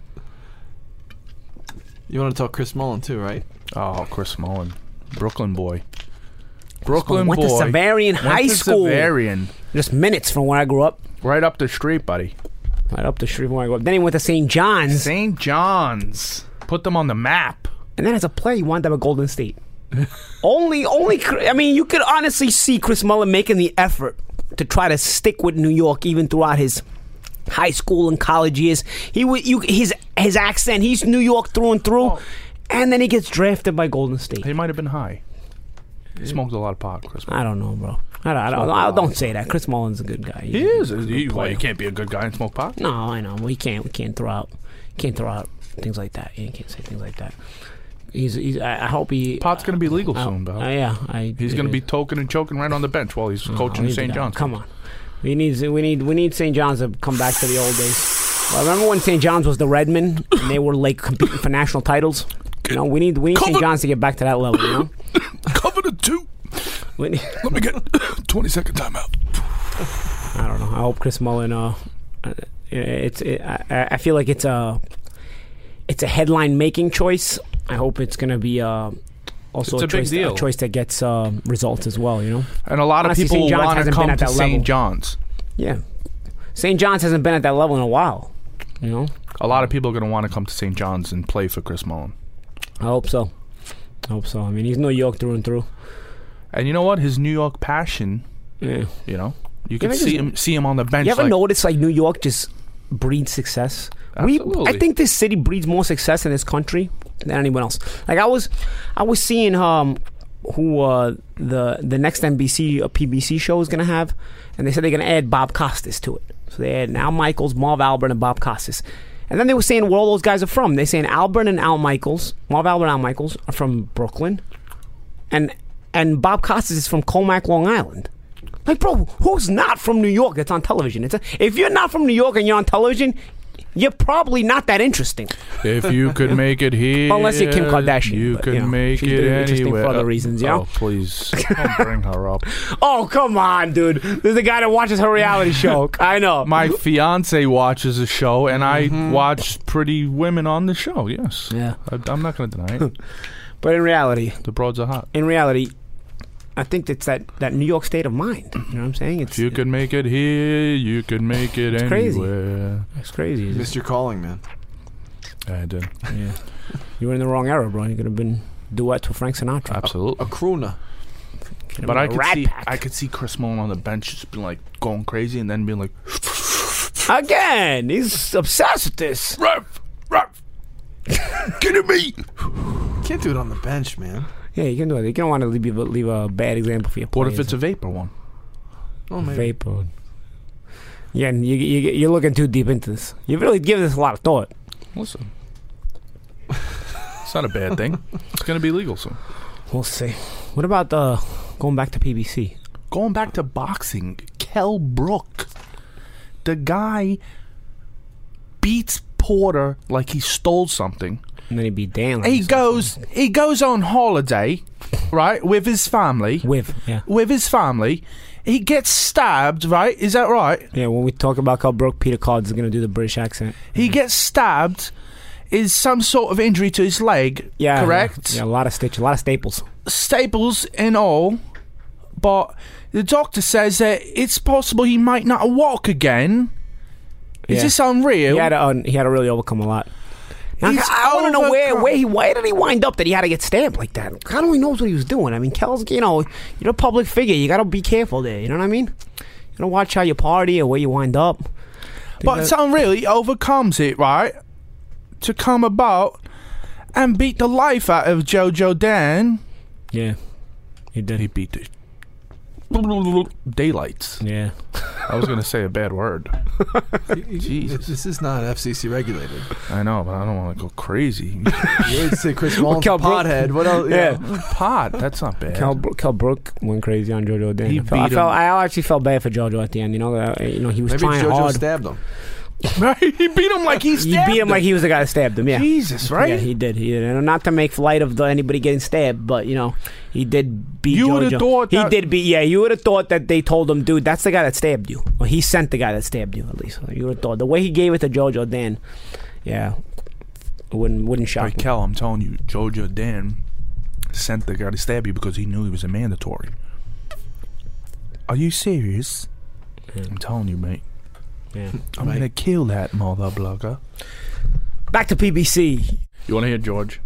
You want to talk Chris Mullen too, right? Oh, Chris Mullen, Brooklyn boy. Brooklyn Went boy. to Severian Went High to School. Severian. Just minutes from where I grew up. Right up the street, buddy. Right up the street from where I grew up. Then he went to Saint John's. Saint John's. Put them on the map. And then as a player, he wound up at Golden State. only, only. I mean, you could honestly see Chris Mullen making the effort to try to stick with New York even throughout his high school and college years. He would, you, his his accent. He's New York through and through. Oh. And then he gets drafted by Golden State. He might have been high. He smoked a lot of pot, Chris Mullen. I don't know, bro. I don't. I don't, I don't say that. Chris Mullen's a good guy. He is. He, well, you can't be a good guy and smoke pot. No, I know. We can't. We can't throw out. Can't throw out things like that. You can't say things like that. He's. he's I I hope he. Pot's going to be legal I- soon, Bill. Uh, yeah, I. He's going to be toking and choking right on the bench while he's Oh, coaching he's the Saint guy. John's. Come on, we need. We need. We need Saint John's to come back to the old days. Well, remember when Saint John's was the Redmen and they were like competing for national titles? You know, we need. We need Saint Cover- John's to get back to that level. You know. Covenant two. We need- Let me get twenty second timeout. I don't know. I hope Chris Mullen. Uh, it's. It, I, I feel like it's a. It's a headline making choice. I hope it's going to be uh, also It's a, a big choice, deal. a choice that gets uh, results as well. You know. And a lot Honestly, of people Saint John's want to hasn't been come at to that level. Saint John's. Yeah. Saint John's hasn't been at that level in a while. You know. A lot of people are going to want to come to Saint John's and play for Chris Mullen. I hope so. I hope so. I mean, he's New York through and through. And you know what? His New York passion, Yeah. you know, you can ever see just- him see him on the bench. You ever like, notice like New York just breeds success? We, Absolutely. I think this city breeds more success in this country than anyone else. Like I was, I was seeing um, who uh, the the next N B C or P B C show is gonna have, and they said they're gonna add Bob Costas to it. So they had Al Michaels, Marv Albert, and Bob Costas. And then they were saying where all those guys are from. They're saying Albert and Al Michaels, Marv Albert and Al Michaels are from Brooklyn, and and Bob Costas is from Comac, Long Island. Like, bro, who's not from New York that's on television? It's a, if you're not from New York and you're on television, you're probably not that interesting. If you could make it here, Unless you're Kim Kardashian, you but, could you know, make she's it very interesting anywhere. for other reasons, you know? Oh, please, don't bring her up. Oh, come on, dude. There's a guy that watches her reality show. I know. My fiance watches a show, and I watch Pretty Women on the show. Yes, Yeah. I, I'm not going to deny it. But in reality, The broads are hot. in reality, I think it's that, that New York state of mind. You know what I'm saying? It's If you could make it here, you could make it It's crazy. anywhere. it's crazy. You It's missed your calling, man. I did. just- yeah. You were in the wrong era, bro. You could have been duets with Frank Sinatra. Absolutely. A crooner. Could've But been I a could Rat see, Pack. I could see Chris Mullen on the bench just being like going crazy, and then being like, Again, he's obsessed with this. "Ref, ref, get at me." Can't do it on the bench, man. Yeah, you can do it. You don't want to leave, leave a bad example for your players. What if it's a vapor one? Oh, maybe. vapor? Yeah, you, you, you're looking too deep into this. You really give this a lot of thought. Listen, It's not a bad thing. It's going to be legal soon. We'll see. What about uh, going back to P B C? Going back to boxing, Kell Brook. The guy beats Porter like he stole something. And then he'd be Dan. Like He goes he goes on holiday, right, with his family. With, yeah. With his family. He gets stabbed, right? Is that right? Yeah, when we talk about Kell Brook, Peter Cards is going to do the British accent. He gets stabbed. Is some sort of injury to his leg, Yeah. correct? Yeah, yeah, a lot of stitches, a lot of staples. Staples and all, but the doctor says that it's possible he might not walk again. Is Yeah. this unreal? He had to, uh, he had to really overcome a lot. Now, He's I want to know where, overcome- where he why did he wind up that he had to get stabbed like that? God only knows what he was doing. I mean, Kell's, you know, you're a public figure. You got to be careful there. You know what I mean? You got to watch how you party or where you wind up. But it's unreal. He overcomes it, right? To come about and beat the life out of Jojo Dan. Yeah, he did. He beat the daylights. Yeah. I was going to say a bad word. Jesus. This is not F C C regulated. I know, but I don't want to go crazy. You always say Chris Mullins, Kell Brook- pothead. What else? Yeah. Yeah. Pot. That's not bad. Kell, Bro- Kell Brook went crazy on JoJo Dan. He I felt, I, beat felt, him. I actually felt bad for JoJo at the end. You know, uh, you know he was Maybe trying JoJo hard. stabbed him. Right? He beat him like he He stabbed beat him like he was the guy that stabbed him. Yeah. Jesus, right? Yeah, he did. He did. And not to make light of the, anybody getting stabbed, but you know, he did beat. You would've JoJo. thought he that- did beat. Yeah, you would have thought that they told him, dude, that's the guy that stabbed you. Well, he sent the guy that stabbed you. At least you would have thought the way he gave it to JoJo Dan. Yeah, it wouldn't wouldn't shock Right, me. Kel, I'm telling you, Jojo Dan sent the guy to stab you because he knew he was a mandatory. Are you serious? Yeah. I'm telling you, mate. Yeah. I'm gonna kill that mother blogger. Back to P B C. You want to hear George?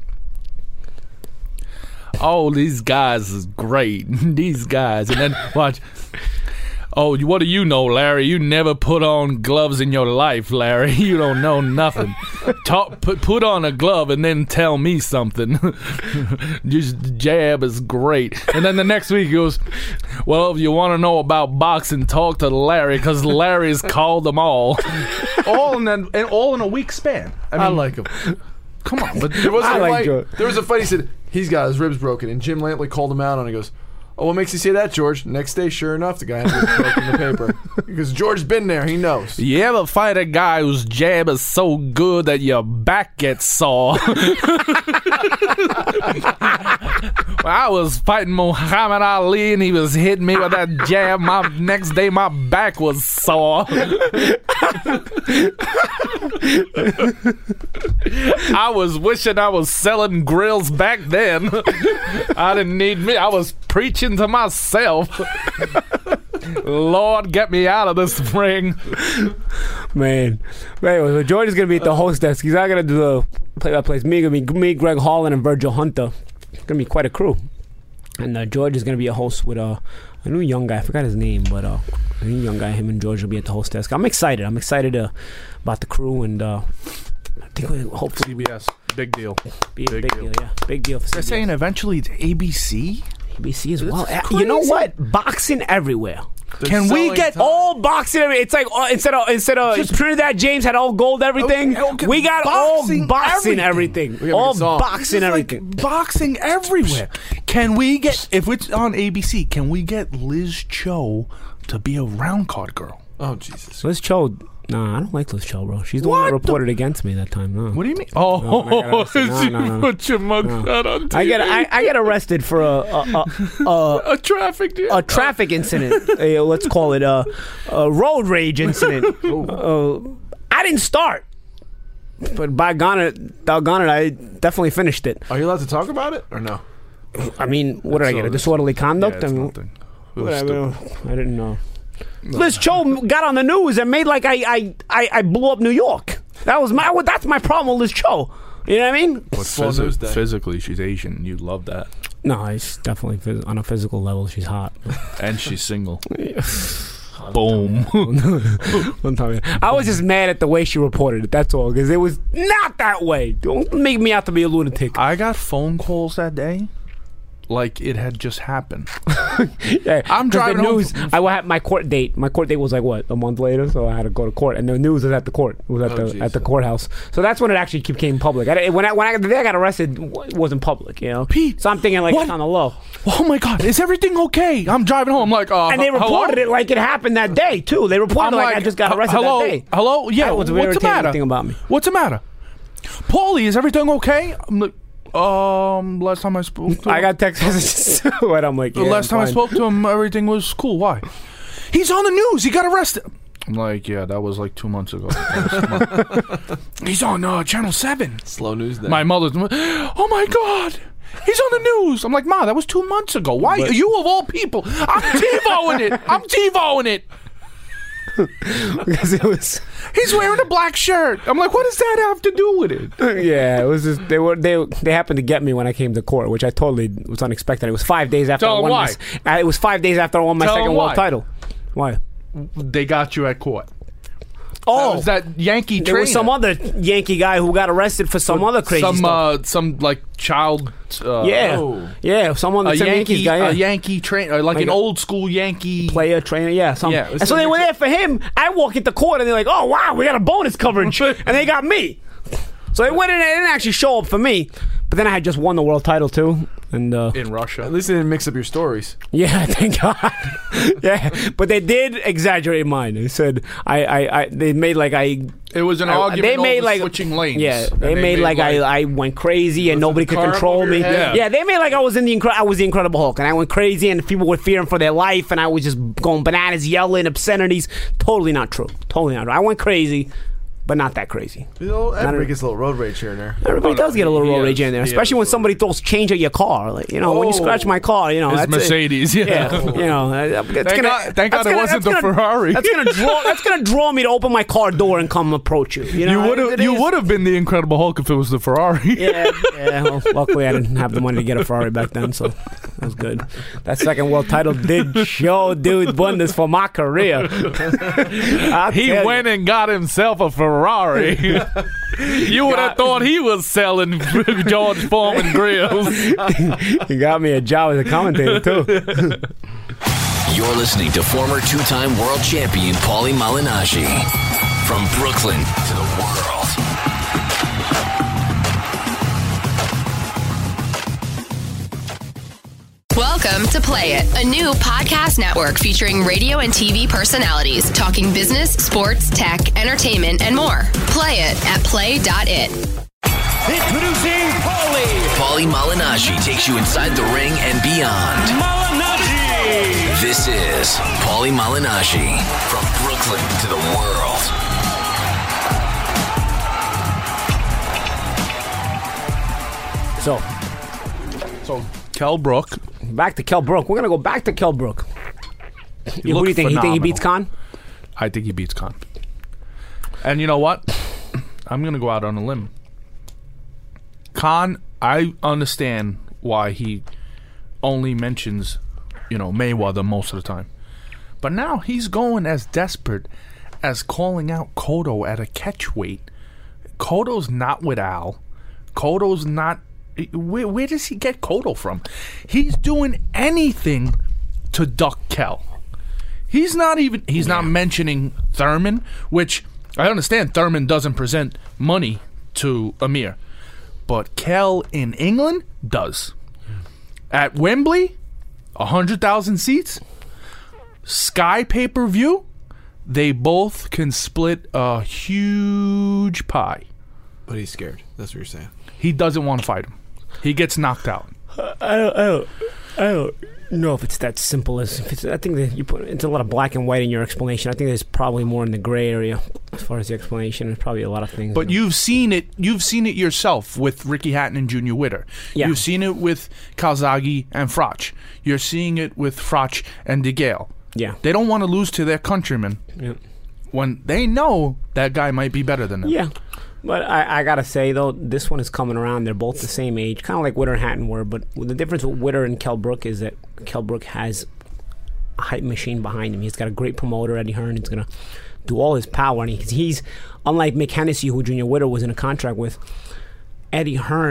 Oh, these guys is great. These guys, and then watch. Oh, what do you know, Larry? You never put on gloves in your life, Larry. You don't know nothing. Talk, put, put on a glove and then tell me something. Just jab is great. And then the next week he goes, well, if you want to know about boxing, talk to Larry because Larry's called them all. all in that, and all in a week span. I, I mean, like him. come on, but There was I a like fight. George. There was a fight. He said he's got his ribs broken, and Jim Lampley called him out on it. He goes, "Oh, what makes you say that, George?" Next day, sure enough, the guy had his broken in the paper because George's been there. He knows. you ever fight a guy whose jab is so good that your back gets sore? I was fighting Muhammad Ali and he was hitting me with that jab. My next day, my back was sore. I was wishing I was selling grills back then. I didn't need me. I was preaching to myself. Lord, get me out of this ring. Man, anyway, so George is gonna be at the host desk. He's not gonna do the play-by-play. Me, gonna be me, Greg Holland, and Virgil Hunter. It's gonna be quite a crew. And uh, George is gonna be a host with uh, a new young guy. I forgot his name, but uh, a new young guy. Him and George will be at the host desk. I'm excited. I'm excited uh, about the crew, and uh, I think we hopefully C B S, big deal. be a big, deal. Yeah, big deal for They're C B S. saying eventually it's A B C. A B C as well. That's Uh, You know crazy. what? Boxing everywhere. They're Can we selling get time. All boxing. every- It's like uh, instead of instead of Trinidad James had all gold everything. Okay, okay, We got boxing all boxing everything. everything. We gotta All get a song. boxing Like everything. boxing everywhere. Can we get, if it's on A B C, can we get Liz Cho to be a round card girl? Oh Jesus! Liz Cho. Nah, I don't like Liz Cho, bro. She's the one that What the- reported against me that time. No. What do you mean? Oh, No, I got arrested. No, she no, no. put your mugshot on T V. I get I, I get arrested for a a, a, a, a traffic jam. a traffic incident. Uh, let's call it a, a road rage incident. Uh, I didn't start, but by gone it, doggone it, I definitely finished it. Are you allowed to talk about it or no? I mean, what did I get? A disorderly conduct? Yeah, I it's mean, nothing. It was whatever. stupid. I didn't know. Liz Cho got on the news and made like I I, I, I blew up New York. That was my that's my problem with Liz Cho. You know what I mean? But Slow phys- news day. physically, she's Asian. You love that. No, it's definitely phys- on a physical level. She's hot. And she's single. Boom. Don't tell me. I was just mad at the way she reported it. That's all, because it was not that way. Don't make me out to be a lunatic. I got phone calls that day like it had just happened. Yeah, I'm 'cause driving the home news. from- I had my court date. My court date was like what, a month later, so I had to go to court, and the news was at the court. It was at Oh, the geez. at the courthouse. So that's when it actually became public. I, when I when I the day I got arrested, it wasn't public, you know. Pete, so I'm thinking like what? on the low. Oh my God, is everything okay? I'm driving home. I'm like, uh, And they hello? reported it like it happened that day too. They reported I'm like, I just got "Uh, arrested hello, that day. Hello, yeah. That was the what's the irritating matter? thing about me. What's the matter? Paulie, is everything okay? I'm like, um, last time I spoke to I him, got text messages too, and I'm like, the yeah, last I'm time I fine. spoke to him, everything was cool. Why? He's on the news. He got arrested. I'm like, yeah, that was like two months ago. He's on uh, Channel seven. Slow news day. My mother's, oh my God, he's on the news. I'm like, Ma, that was two months ago. Why? But- you of all people. I'm TiVoing it. I'm TiVoing it. because it was. He's wearing a black shirt. I'm like, what does that have to do with it? Yeah, it was just they were they they happened to get me when I came to court, which I totally was unexpected. It was five days after Tell I them won why. my. Uh, it was five days after I won my Tell second them world why. title. Why? They got you at court. Oh, That was that Yankee there trainer. was some other Yankee guy who got arrested for some other crazy some, stuff. Uh, some like child. Uh, yeah, oh. yeah, someone A that's a Yankee, Yankees guy, yeah. a Yankee trainer, like, Like an a- old school Yankee. player, trainer, yeah. Some, Yeah, and so they were there for him. I walk into court and they're like, "Oh wow, we got a bonus coverage," and they got me. So they went in. They didn't actually show up for me, but then I had just won the world title too, and uh, in Russia. At least they didn't mix up your stories. yeah, thank God. Yeah, but they did exaggerate mine. They said I, I, I they made like I. It was an I- argument they made over like switching lanes. Yeah, And they, made, like, I, I went crazy and Was it nobody the could car control over me. your head? Yeah. Yeah, they made like I was in the Incre- I was the Incredible Hulk and I went crazy and people were fearing for their life and I was just going bananas, yelling obscenities. Totally not true. Totally not true. I went crazy, but not that crazy. You know, everybody a- gets a little road rage here and there. Everybody Oh, no, does get a little he road is. rage in there, He especially is. when somebody throws change at your car. Like, you know, when you Oh. scratch my car, you know, His that's a- Mercedes, yeah. yeah, you know, uh, it's Thank gonna, God- thank that's God it gonna- wasn't that's the gonna- Ferrari. That's gonna draw. That's gonna draw me to open my car door and come approach you. You know, You would have. It You is- would have been the Incredible Hulk if it was the Ferrari. Yeah, yeah. Well, luckily I didn't have the money to get a Ferrari back then, so that was good. That second world title did show, dude, wonders for my career. I'll He tell went and got himself a Ferrari. You would have Got- thought he was selling George Foreman grills. you. He got me a job as a commentator too. You're listening to former two-time world champion Paulie Malignaggi. From Brooklyn to the world. Welcome to Play It, a new podcast network featuring radio and T V personalities talking business, sports, tech, entertainment, and more. Play it at play dot it. Introducing Paulie Paulie Malignaggi takes you inside the ring and beyond. Malignaggi. This is Paulie Malignaggi. From Brooklyn to the world. So So Kell Brook, back to Kell Brook. We're gonna go back to Kell Brook. Who do you looked think? You think he beats phenomenal. Khan? I think he beats Khan. And you know what? I'm gonna go out on a limb. Khan, I understand why he only mentions, you know, Mayweather most of the time. But now he's going as desperate as calling out Cotto at a catch weight. Cotto's not with Al. Cotto's not. Where, where does he get Cotto from? He's doing anything to duck Kell. He's not even. He's not mentioning Thurman, which I understand. Thurman doesn't present money to Amir, but Kell in England does. At Wembley, a hundred thousand seats. Sky pay per view. They both can split a huge pie. But he's scared. That's what you're saying. He doesn't want to fight him. He gets knocked out. I don't, I don't, I don't know if it's that simple as. If it's, I think that you put it's a lot of black and white in your explanation. I think there's probably more in the gray area as far as the explanation. There's probably a lot of things. But you've seen it. You've seen it yourself with Ricky Hatton and Junior Witter. Yeah. You've seen it with Calzaghe and Frotch. You're seeing it with Frotch and De Gale. yeah, They don't want to lose to their countrymen yeah. when they know that guy might be better than them. Yeah. But I, I gotta say though, this one is coming around. They're both the same age, kind of like Witter and Hatton were. But the difference with Witter and Kell Brook is that Kell Brook has a hype machine behind him. He's got a great promoter, Eddie Hearn. He's gonna do all his power, and he's, he's unlike Mick Hennessy, who Junior Witter was in a contract with. Eddie Hearn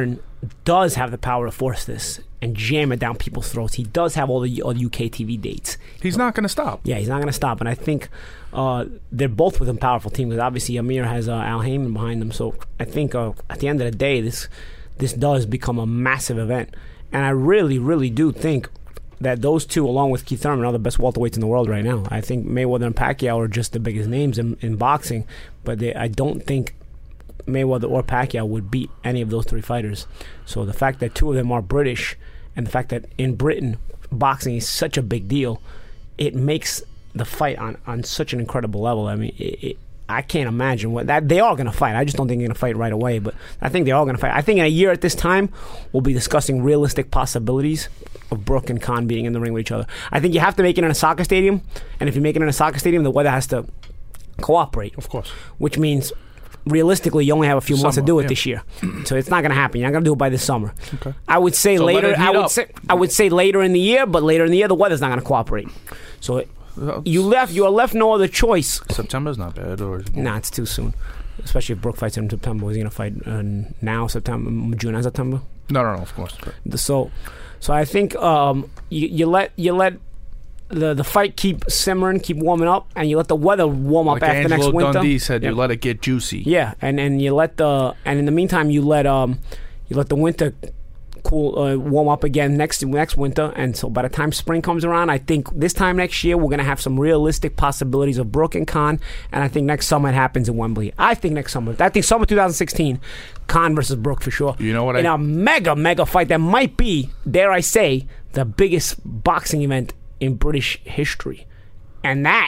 does have the power to force this and jam it down people's throats. He does have all the all the U K T V dates. He's not going to stop. Yeah, he's not going to stop. And I think uh, they're both within powerful teams. Because obviously, Amir has uh, Al Heyman behind them. So I think uh, at the end of the day, this this does become a massive event. And I really, really do think that those two, along with Keith Thurman, are the best welterweights in the world right now. I think Mayweather and Pacquiao are just the biggest names in, in boxing. But they, I don't think Mayweather or Pacquiao would beat any of those three fighters. So the fact that two of them are British, and the fact that in Britain boxing is such a big deal, it makes the fight on, on such an incredible level. I mean, it, it, I can't imagine what that they are going to fight. I just don't think they're going to fight right away, but I think they're all going to fight. I think in a year at this time, we'll be discussing realistic possibilities of Brook and Khan being in the ring with each other. I think you have to make it in a soccer stadium, and if you make it in a soccer stadium, the weather has to cooperate. Of course. Which means realistically, you only have a few months to Summer, do it yeah. this year, so it's not going to happen. You're not going to do it by this summer. Okay. I would say So let later. it heat I would up. say I would say later in the year, but later in the year, the weather's not going to cooperate. So it, you left. You are left no other choice. September's not bad, or Nah, it's too soon. Especially if Brook fights in September. He's going to fight uh, now, September, June, and September. no, no, no. Of course. So, so I think um, you, you let you let. The the fight keep simmering, keep warming up, and you let the weather warm up Like after Angelo next winter. Dundee said, Yeah. you let it get juicy. Yeah, and, and you let the and in the meantime you let um you let the winter cool uh, warm up again next next winter, and so by the time spring comes around, I think this time next year we're gonna have some realistic possibilities of Brook and Khan, and I think next summer it happens in Wembley. I think next summer, I think summer twenty sixteen, Khan versus Brook for sure. You know what in I- a mega mega fight that might be, dare I say, the biggest boxing event in British history, and that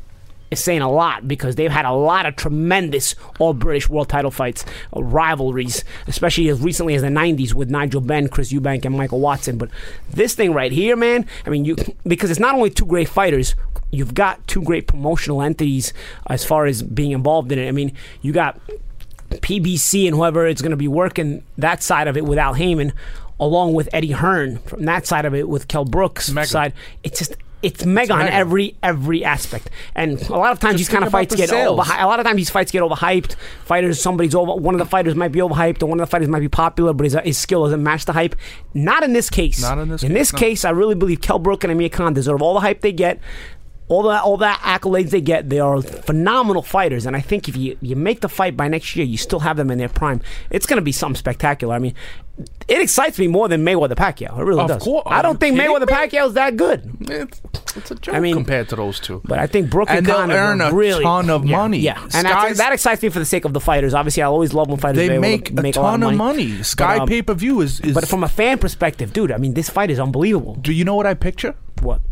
is saying a lot because they've had a lot of tremendous all-British world title fights, uh, rivalries, especially as recently as the nineties with Nigel Benn, Chris Eubank, and Michael Watson. But this thing right here, man, I mean, you because it's not only two great fighters, you've got two great promotional entities as far as being involved in it. I mean, you got P B C and whoever is going to be working that side of it with Al Heyman, along with Eddie Hearn from that side of it with Kell Brook's Mega. side. It's just it's mega on mega. every every aspect. And a lot of times Just these kind of think about fights the get sales. over. A lot of times these fights get overhyped. Fighters, somebody's over. One of the fighters might be overhyped, or one of the fighters might be popular, but his, his skill doesn't match the hype. Not in this case. Not in this In case, this no. case, I really believe Kell Brook and Amir Khan deserve all the hype they get. All that, all that accolades they get, they are phenomenal fighters, and I think if you, you make the fight by next year, you still have them in their prime. It's going to be something spectacular. I mean, it excites me more than Mayweather Pacquiao. It really Of does. course. I Are don't you think kidding Mayweather me? Pacquiao is that good, It's, it's a joke I mean- compared to those two. but I think Brook and, And they'll Khan are earn a really ton of yeah, money. Yeah, and Sky's- that's, that excites me for the sake of the fighters. Obviously, I always love when fighters They are able make to a make ton a lot of of money. Sky um, pay per view is, is. But from a fan perspective, dude, I mean, this fight is unbelievable. do you know what I picture? What?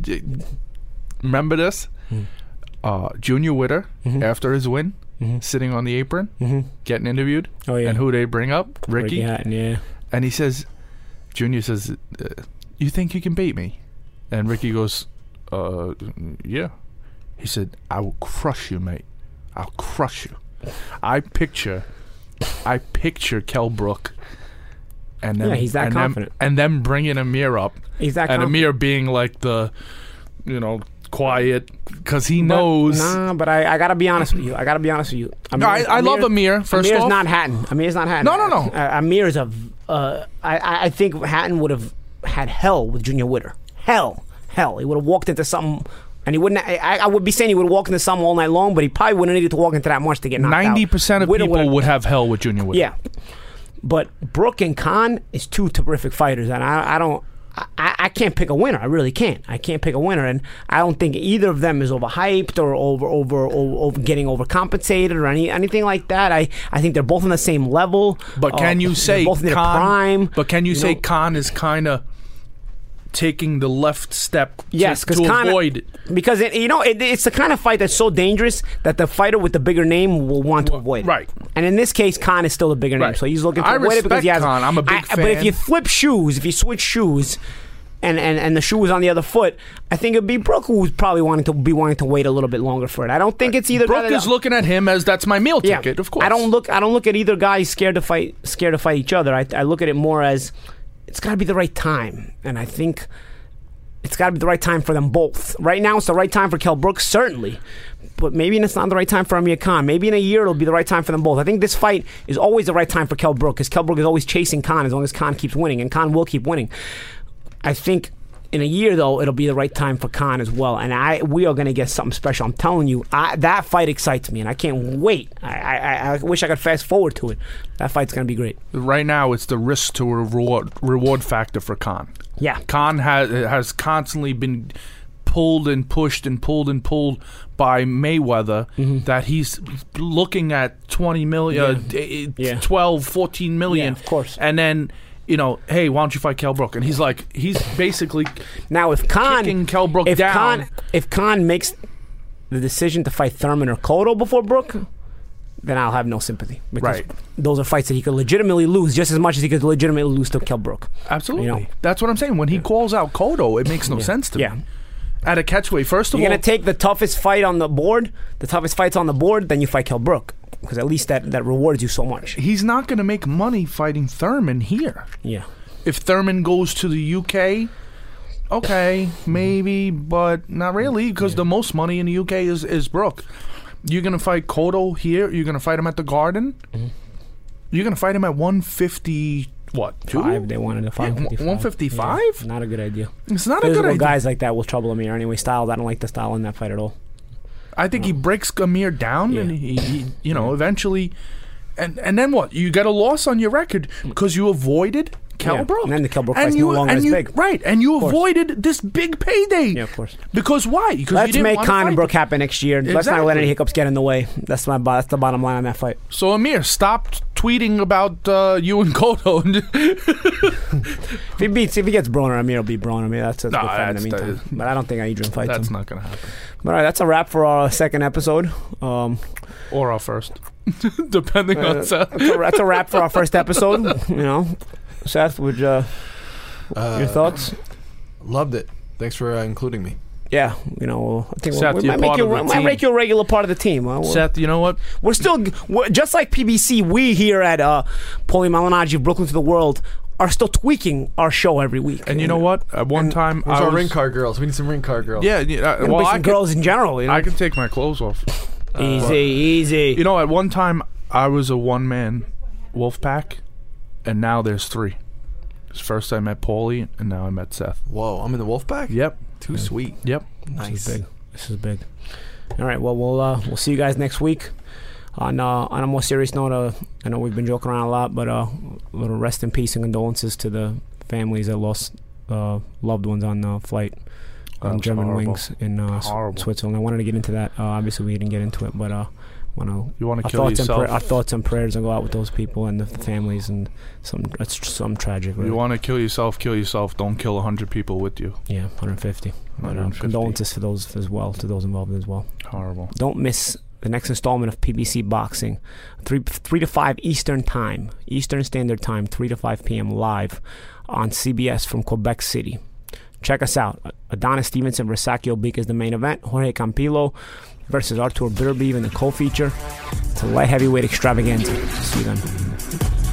Remember this? Uh, Junior Witter, Mm-hmm. after his win, sitting on the apron, getting interviewed. Oh, yeah. And who they bring up? Ricky. Ricky Hatton, yeah. And he says, Junior says, uh, you think you can beat me? And Ricky goes, uh, yeah. He said, I will crush you, mate. I'll crush you. I picture, I picture Kell Brook. And then, Yeah, he's that and confident. Them, and then bringing Amir up. He's that And confident. Amir being like the, you know, quiet, because he knows. But, nah, but I, I gotta be honest with you. I gotta be honest with you. No, I- I love Amir, first Amir's off. not Hatton. Amir's not Hatton. No, no, no. Uh, Amir's a. Uh, I, I I think Hatton would have had hell with Junior Witter. Hell, hell. He would have walked into something, and he wouldn't. I, I would be saying he would have walked into something all night long, but he probably wouldn't have needed to walk into that much to get knocked out. Ninety percent of Witter people would've- would have hell with Junior Witter. Yeah, but Brook and Khan is two terrific fighters, and I, I don't. I, I can't pick a winner. I really can't. I can't pick a winner, and I don't think either of them is overhyped or over over over, over getting overcompensated or any anything like that. I, I think they're both on the same level. But can Uh, you they're say both in their Khan? prime? But can you, you say know? Khan is kind of taking the left step to, Yes, because to Khan, avoid? because it, you know it, it's the kind of fight that's so dangerous that the fighter with the bigger name will want to avoid. right. And in this case, Khan is still the bigger name, Right. so he's looking to I avoid it because he has. respect Khan. I'm a big I- But if fan. you flip shoes, if you switch shoes. And, and, and the shoe was on the other foot. I think it'd be Brook who was probably wanting to be wanting to wait a little bit longer for it. I don't think it's either. Brooke guy is looking at him as that's my meal yeah. ticket. Of course, I don't look. I don't look at either guy scared to fight. Scared to fight each other. I, I look at it more as it's got to be the right time. And I think it's got to be the right time for them both. Right now, it's the right time for Kell Brook, certainly. But maybe it's not the right time for Amir Khan. Maybe in a year it'll be the right time for them both. I think this fight is always the right time for Kell Brook because Kell Brook is always chasing Khan as long as Khan keeps winning, and Khan will keep winning. I think in a year, though, it'll be the right time for Khan as well. And I we are going to get something special. I'm telling you, I, that fight excites me, and I can't wait. I, I, I wish I could fast forward to it. That fight's going to be great. Right now, it's the risk to reward, reward factor for Khan. Yeah. Khan has, has constantly been pulled and pushed and pulled and pulled by Mayweather mm-hmm. that he's looking at twenty million, yeah. uh, Yeah. twelve, fourteen million. Yeah, of course. And then, you know, hey, why don't you fight Kell Brook? And he's like, he's basically now if Khan kicking Kell Brook if down. Khan, if Khan makes the decision to fight Thurman or Cotto before Brook, then I'll have no sympathy. Because Right. those are fights that he could legitimately lose just as much as he could legitimately lose to Kell Brook. Absolutely. You know? That's what I'm saying. When he calls out Cotto, it makes no Yeah. sense to Yeah. me. At a catchweight, first of You're all, going to take the toughest fight on the board, the toughest fights on the board, then you fight Kell Brook. Because at least that, that rewards you so much. he's not going to make money fighting Thurman here. Yeah. If Thurman goes to the U K, okay, maybe, but not really, because the most money in the U K is, is Brook. You're going to fight Cotto here. You're going to fight him at the Garden. Mm-hmm. You're going to fight him at one fifty, what, two? Five, they wanted to fight Yeah, one fifty-five? Yeah, not a good idea. It's not a Physical good idea. guys like that will trouble Amir anyway. Styles, I don't like the style in that fight at all. I think he breaks Amir down, Yeah. and he, he you know, eventually, and and then what? You get a loss on your record because you avoided Kell Yeah, Brook. and then the Kell Brook And fight's you- no longer and as you- big. right? And you course. avoided this big payday. Yeah, of course. Because why? Because you Let's didn't make wanna Khan and fight Brook them. happen next year. Let's not let Exactly. any hiccups get in the way. That's my. That's the bottom line on that fight. So Amir, stop tweeting about uh, you and Cotto. If he beats, if he gets Broner, Amir will beat Broner. I mean, that's a No, good fight in the that's- meantime. that- But I don't think Adrian fights That's him. not going to happen. But all right, that's a wrap for our second episode. Um, Or our first, depending on uh, Seth. that's, a, that's a wrap for our first episode. You know, Seth, would uh, Uh, your thoughts? Loved it. Thanks for uh, including me. Yeah, you know, I think Seth, we, we you're might make part you of the we might team. make you a regular part of the team. Uh, we're, Seth, you know what? we're still we're, just like P B C. We here at uh, Paulie Malignaggi, Brooklyn to the World, are still tweaking our show every week. And you know what? At one time, Where's I our was, ring card girls? We need some ring card girls. Yeah, yeah. uh, And well, with I some can, girls in general. You know? I can take my clothes off. easy, easy. You know, at one time, I was a one-man wolf pack, and now there's three. First I met Paulie, and now I met Seth. Whoa, I'm in the wolf pack? Yep. Too sweet. Yep. Nice. This is big. This is big. All right. Well, we'll uh, we'll see you guys next week. On uh, on a more serious note, uh, I know we've been joking around a lot, but uh, a little rest in peace and condolences to the families that lost uh, loved ones on the flight on That's German horrible. wings in uh, S- Horrible. Switzerland. I wanted to get into that. Uh, obviously, we didn't get into it, but uh, want to. You want to Our kill thoughts, and yourself? pra- our thoughts and prayers will go out with those people and the families, and some that's tr- some tragic. Really. You want to kill yourself, kill yourself. Don't kill one hundred people with you. yeah, one hundred fifty. But, uh, one hundred fifty. condolences for those as well, to those involved as well. Horrible. Don't miss the next installment of P B C Boxing, three three to five Eastern Time, Eastern Standard Time, three to five p.m. live on C B S from Quebec City. Check us out. Adonis Stevenson versus Saki Obika is the main event. Jorge Campillo versus Artur Beterbiev in the co-feature. It's a light heavyweight extravaganza. See you then.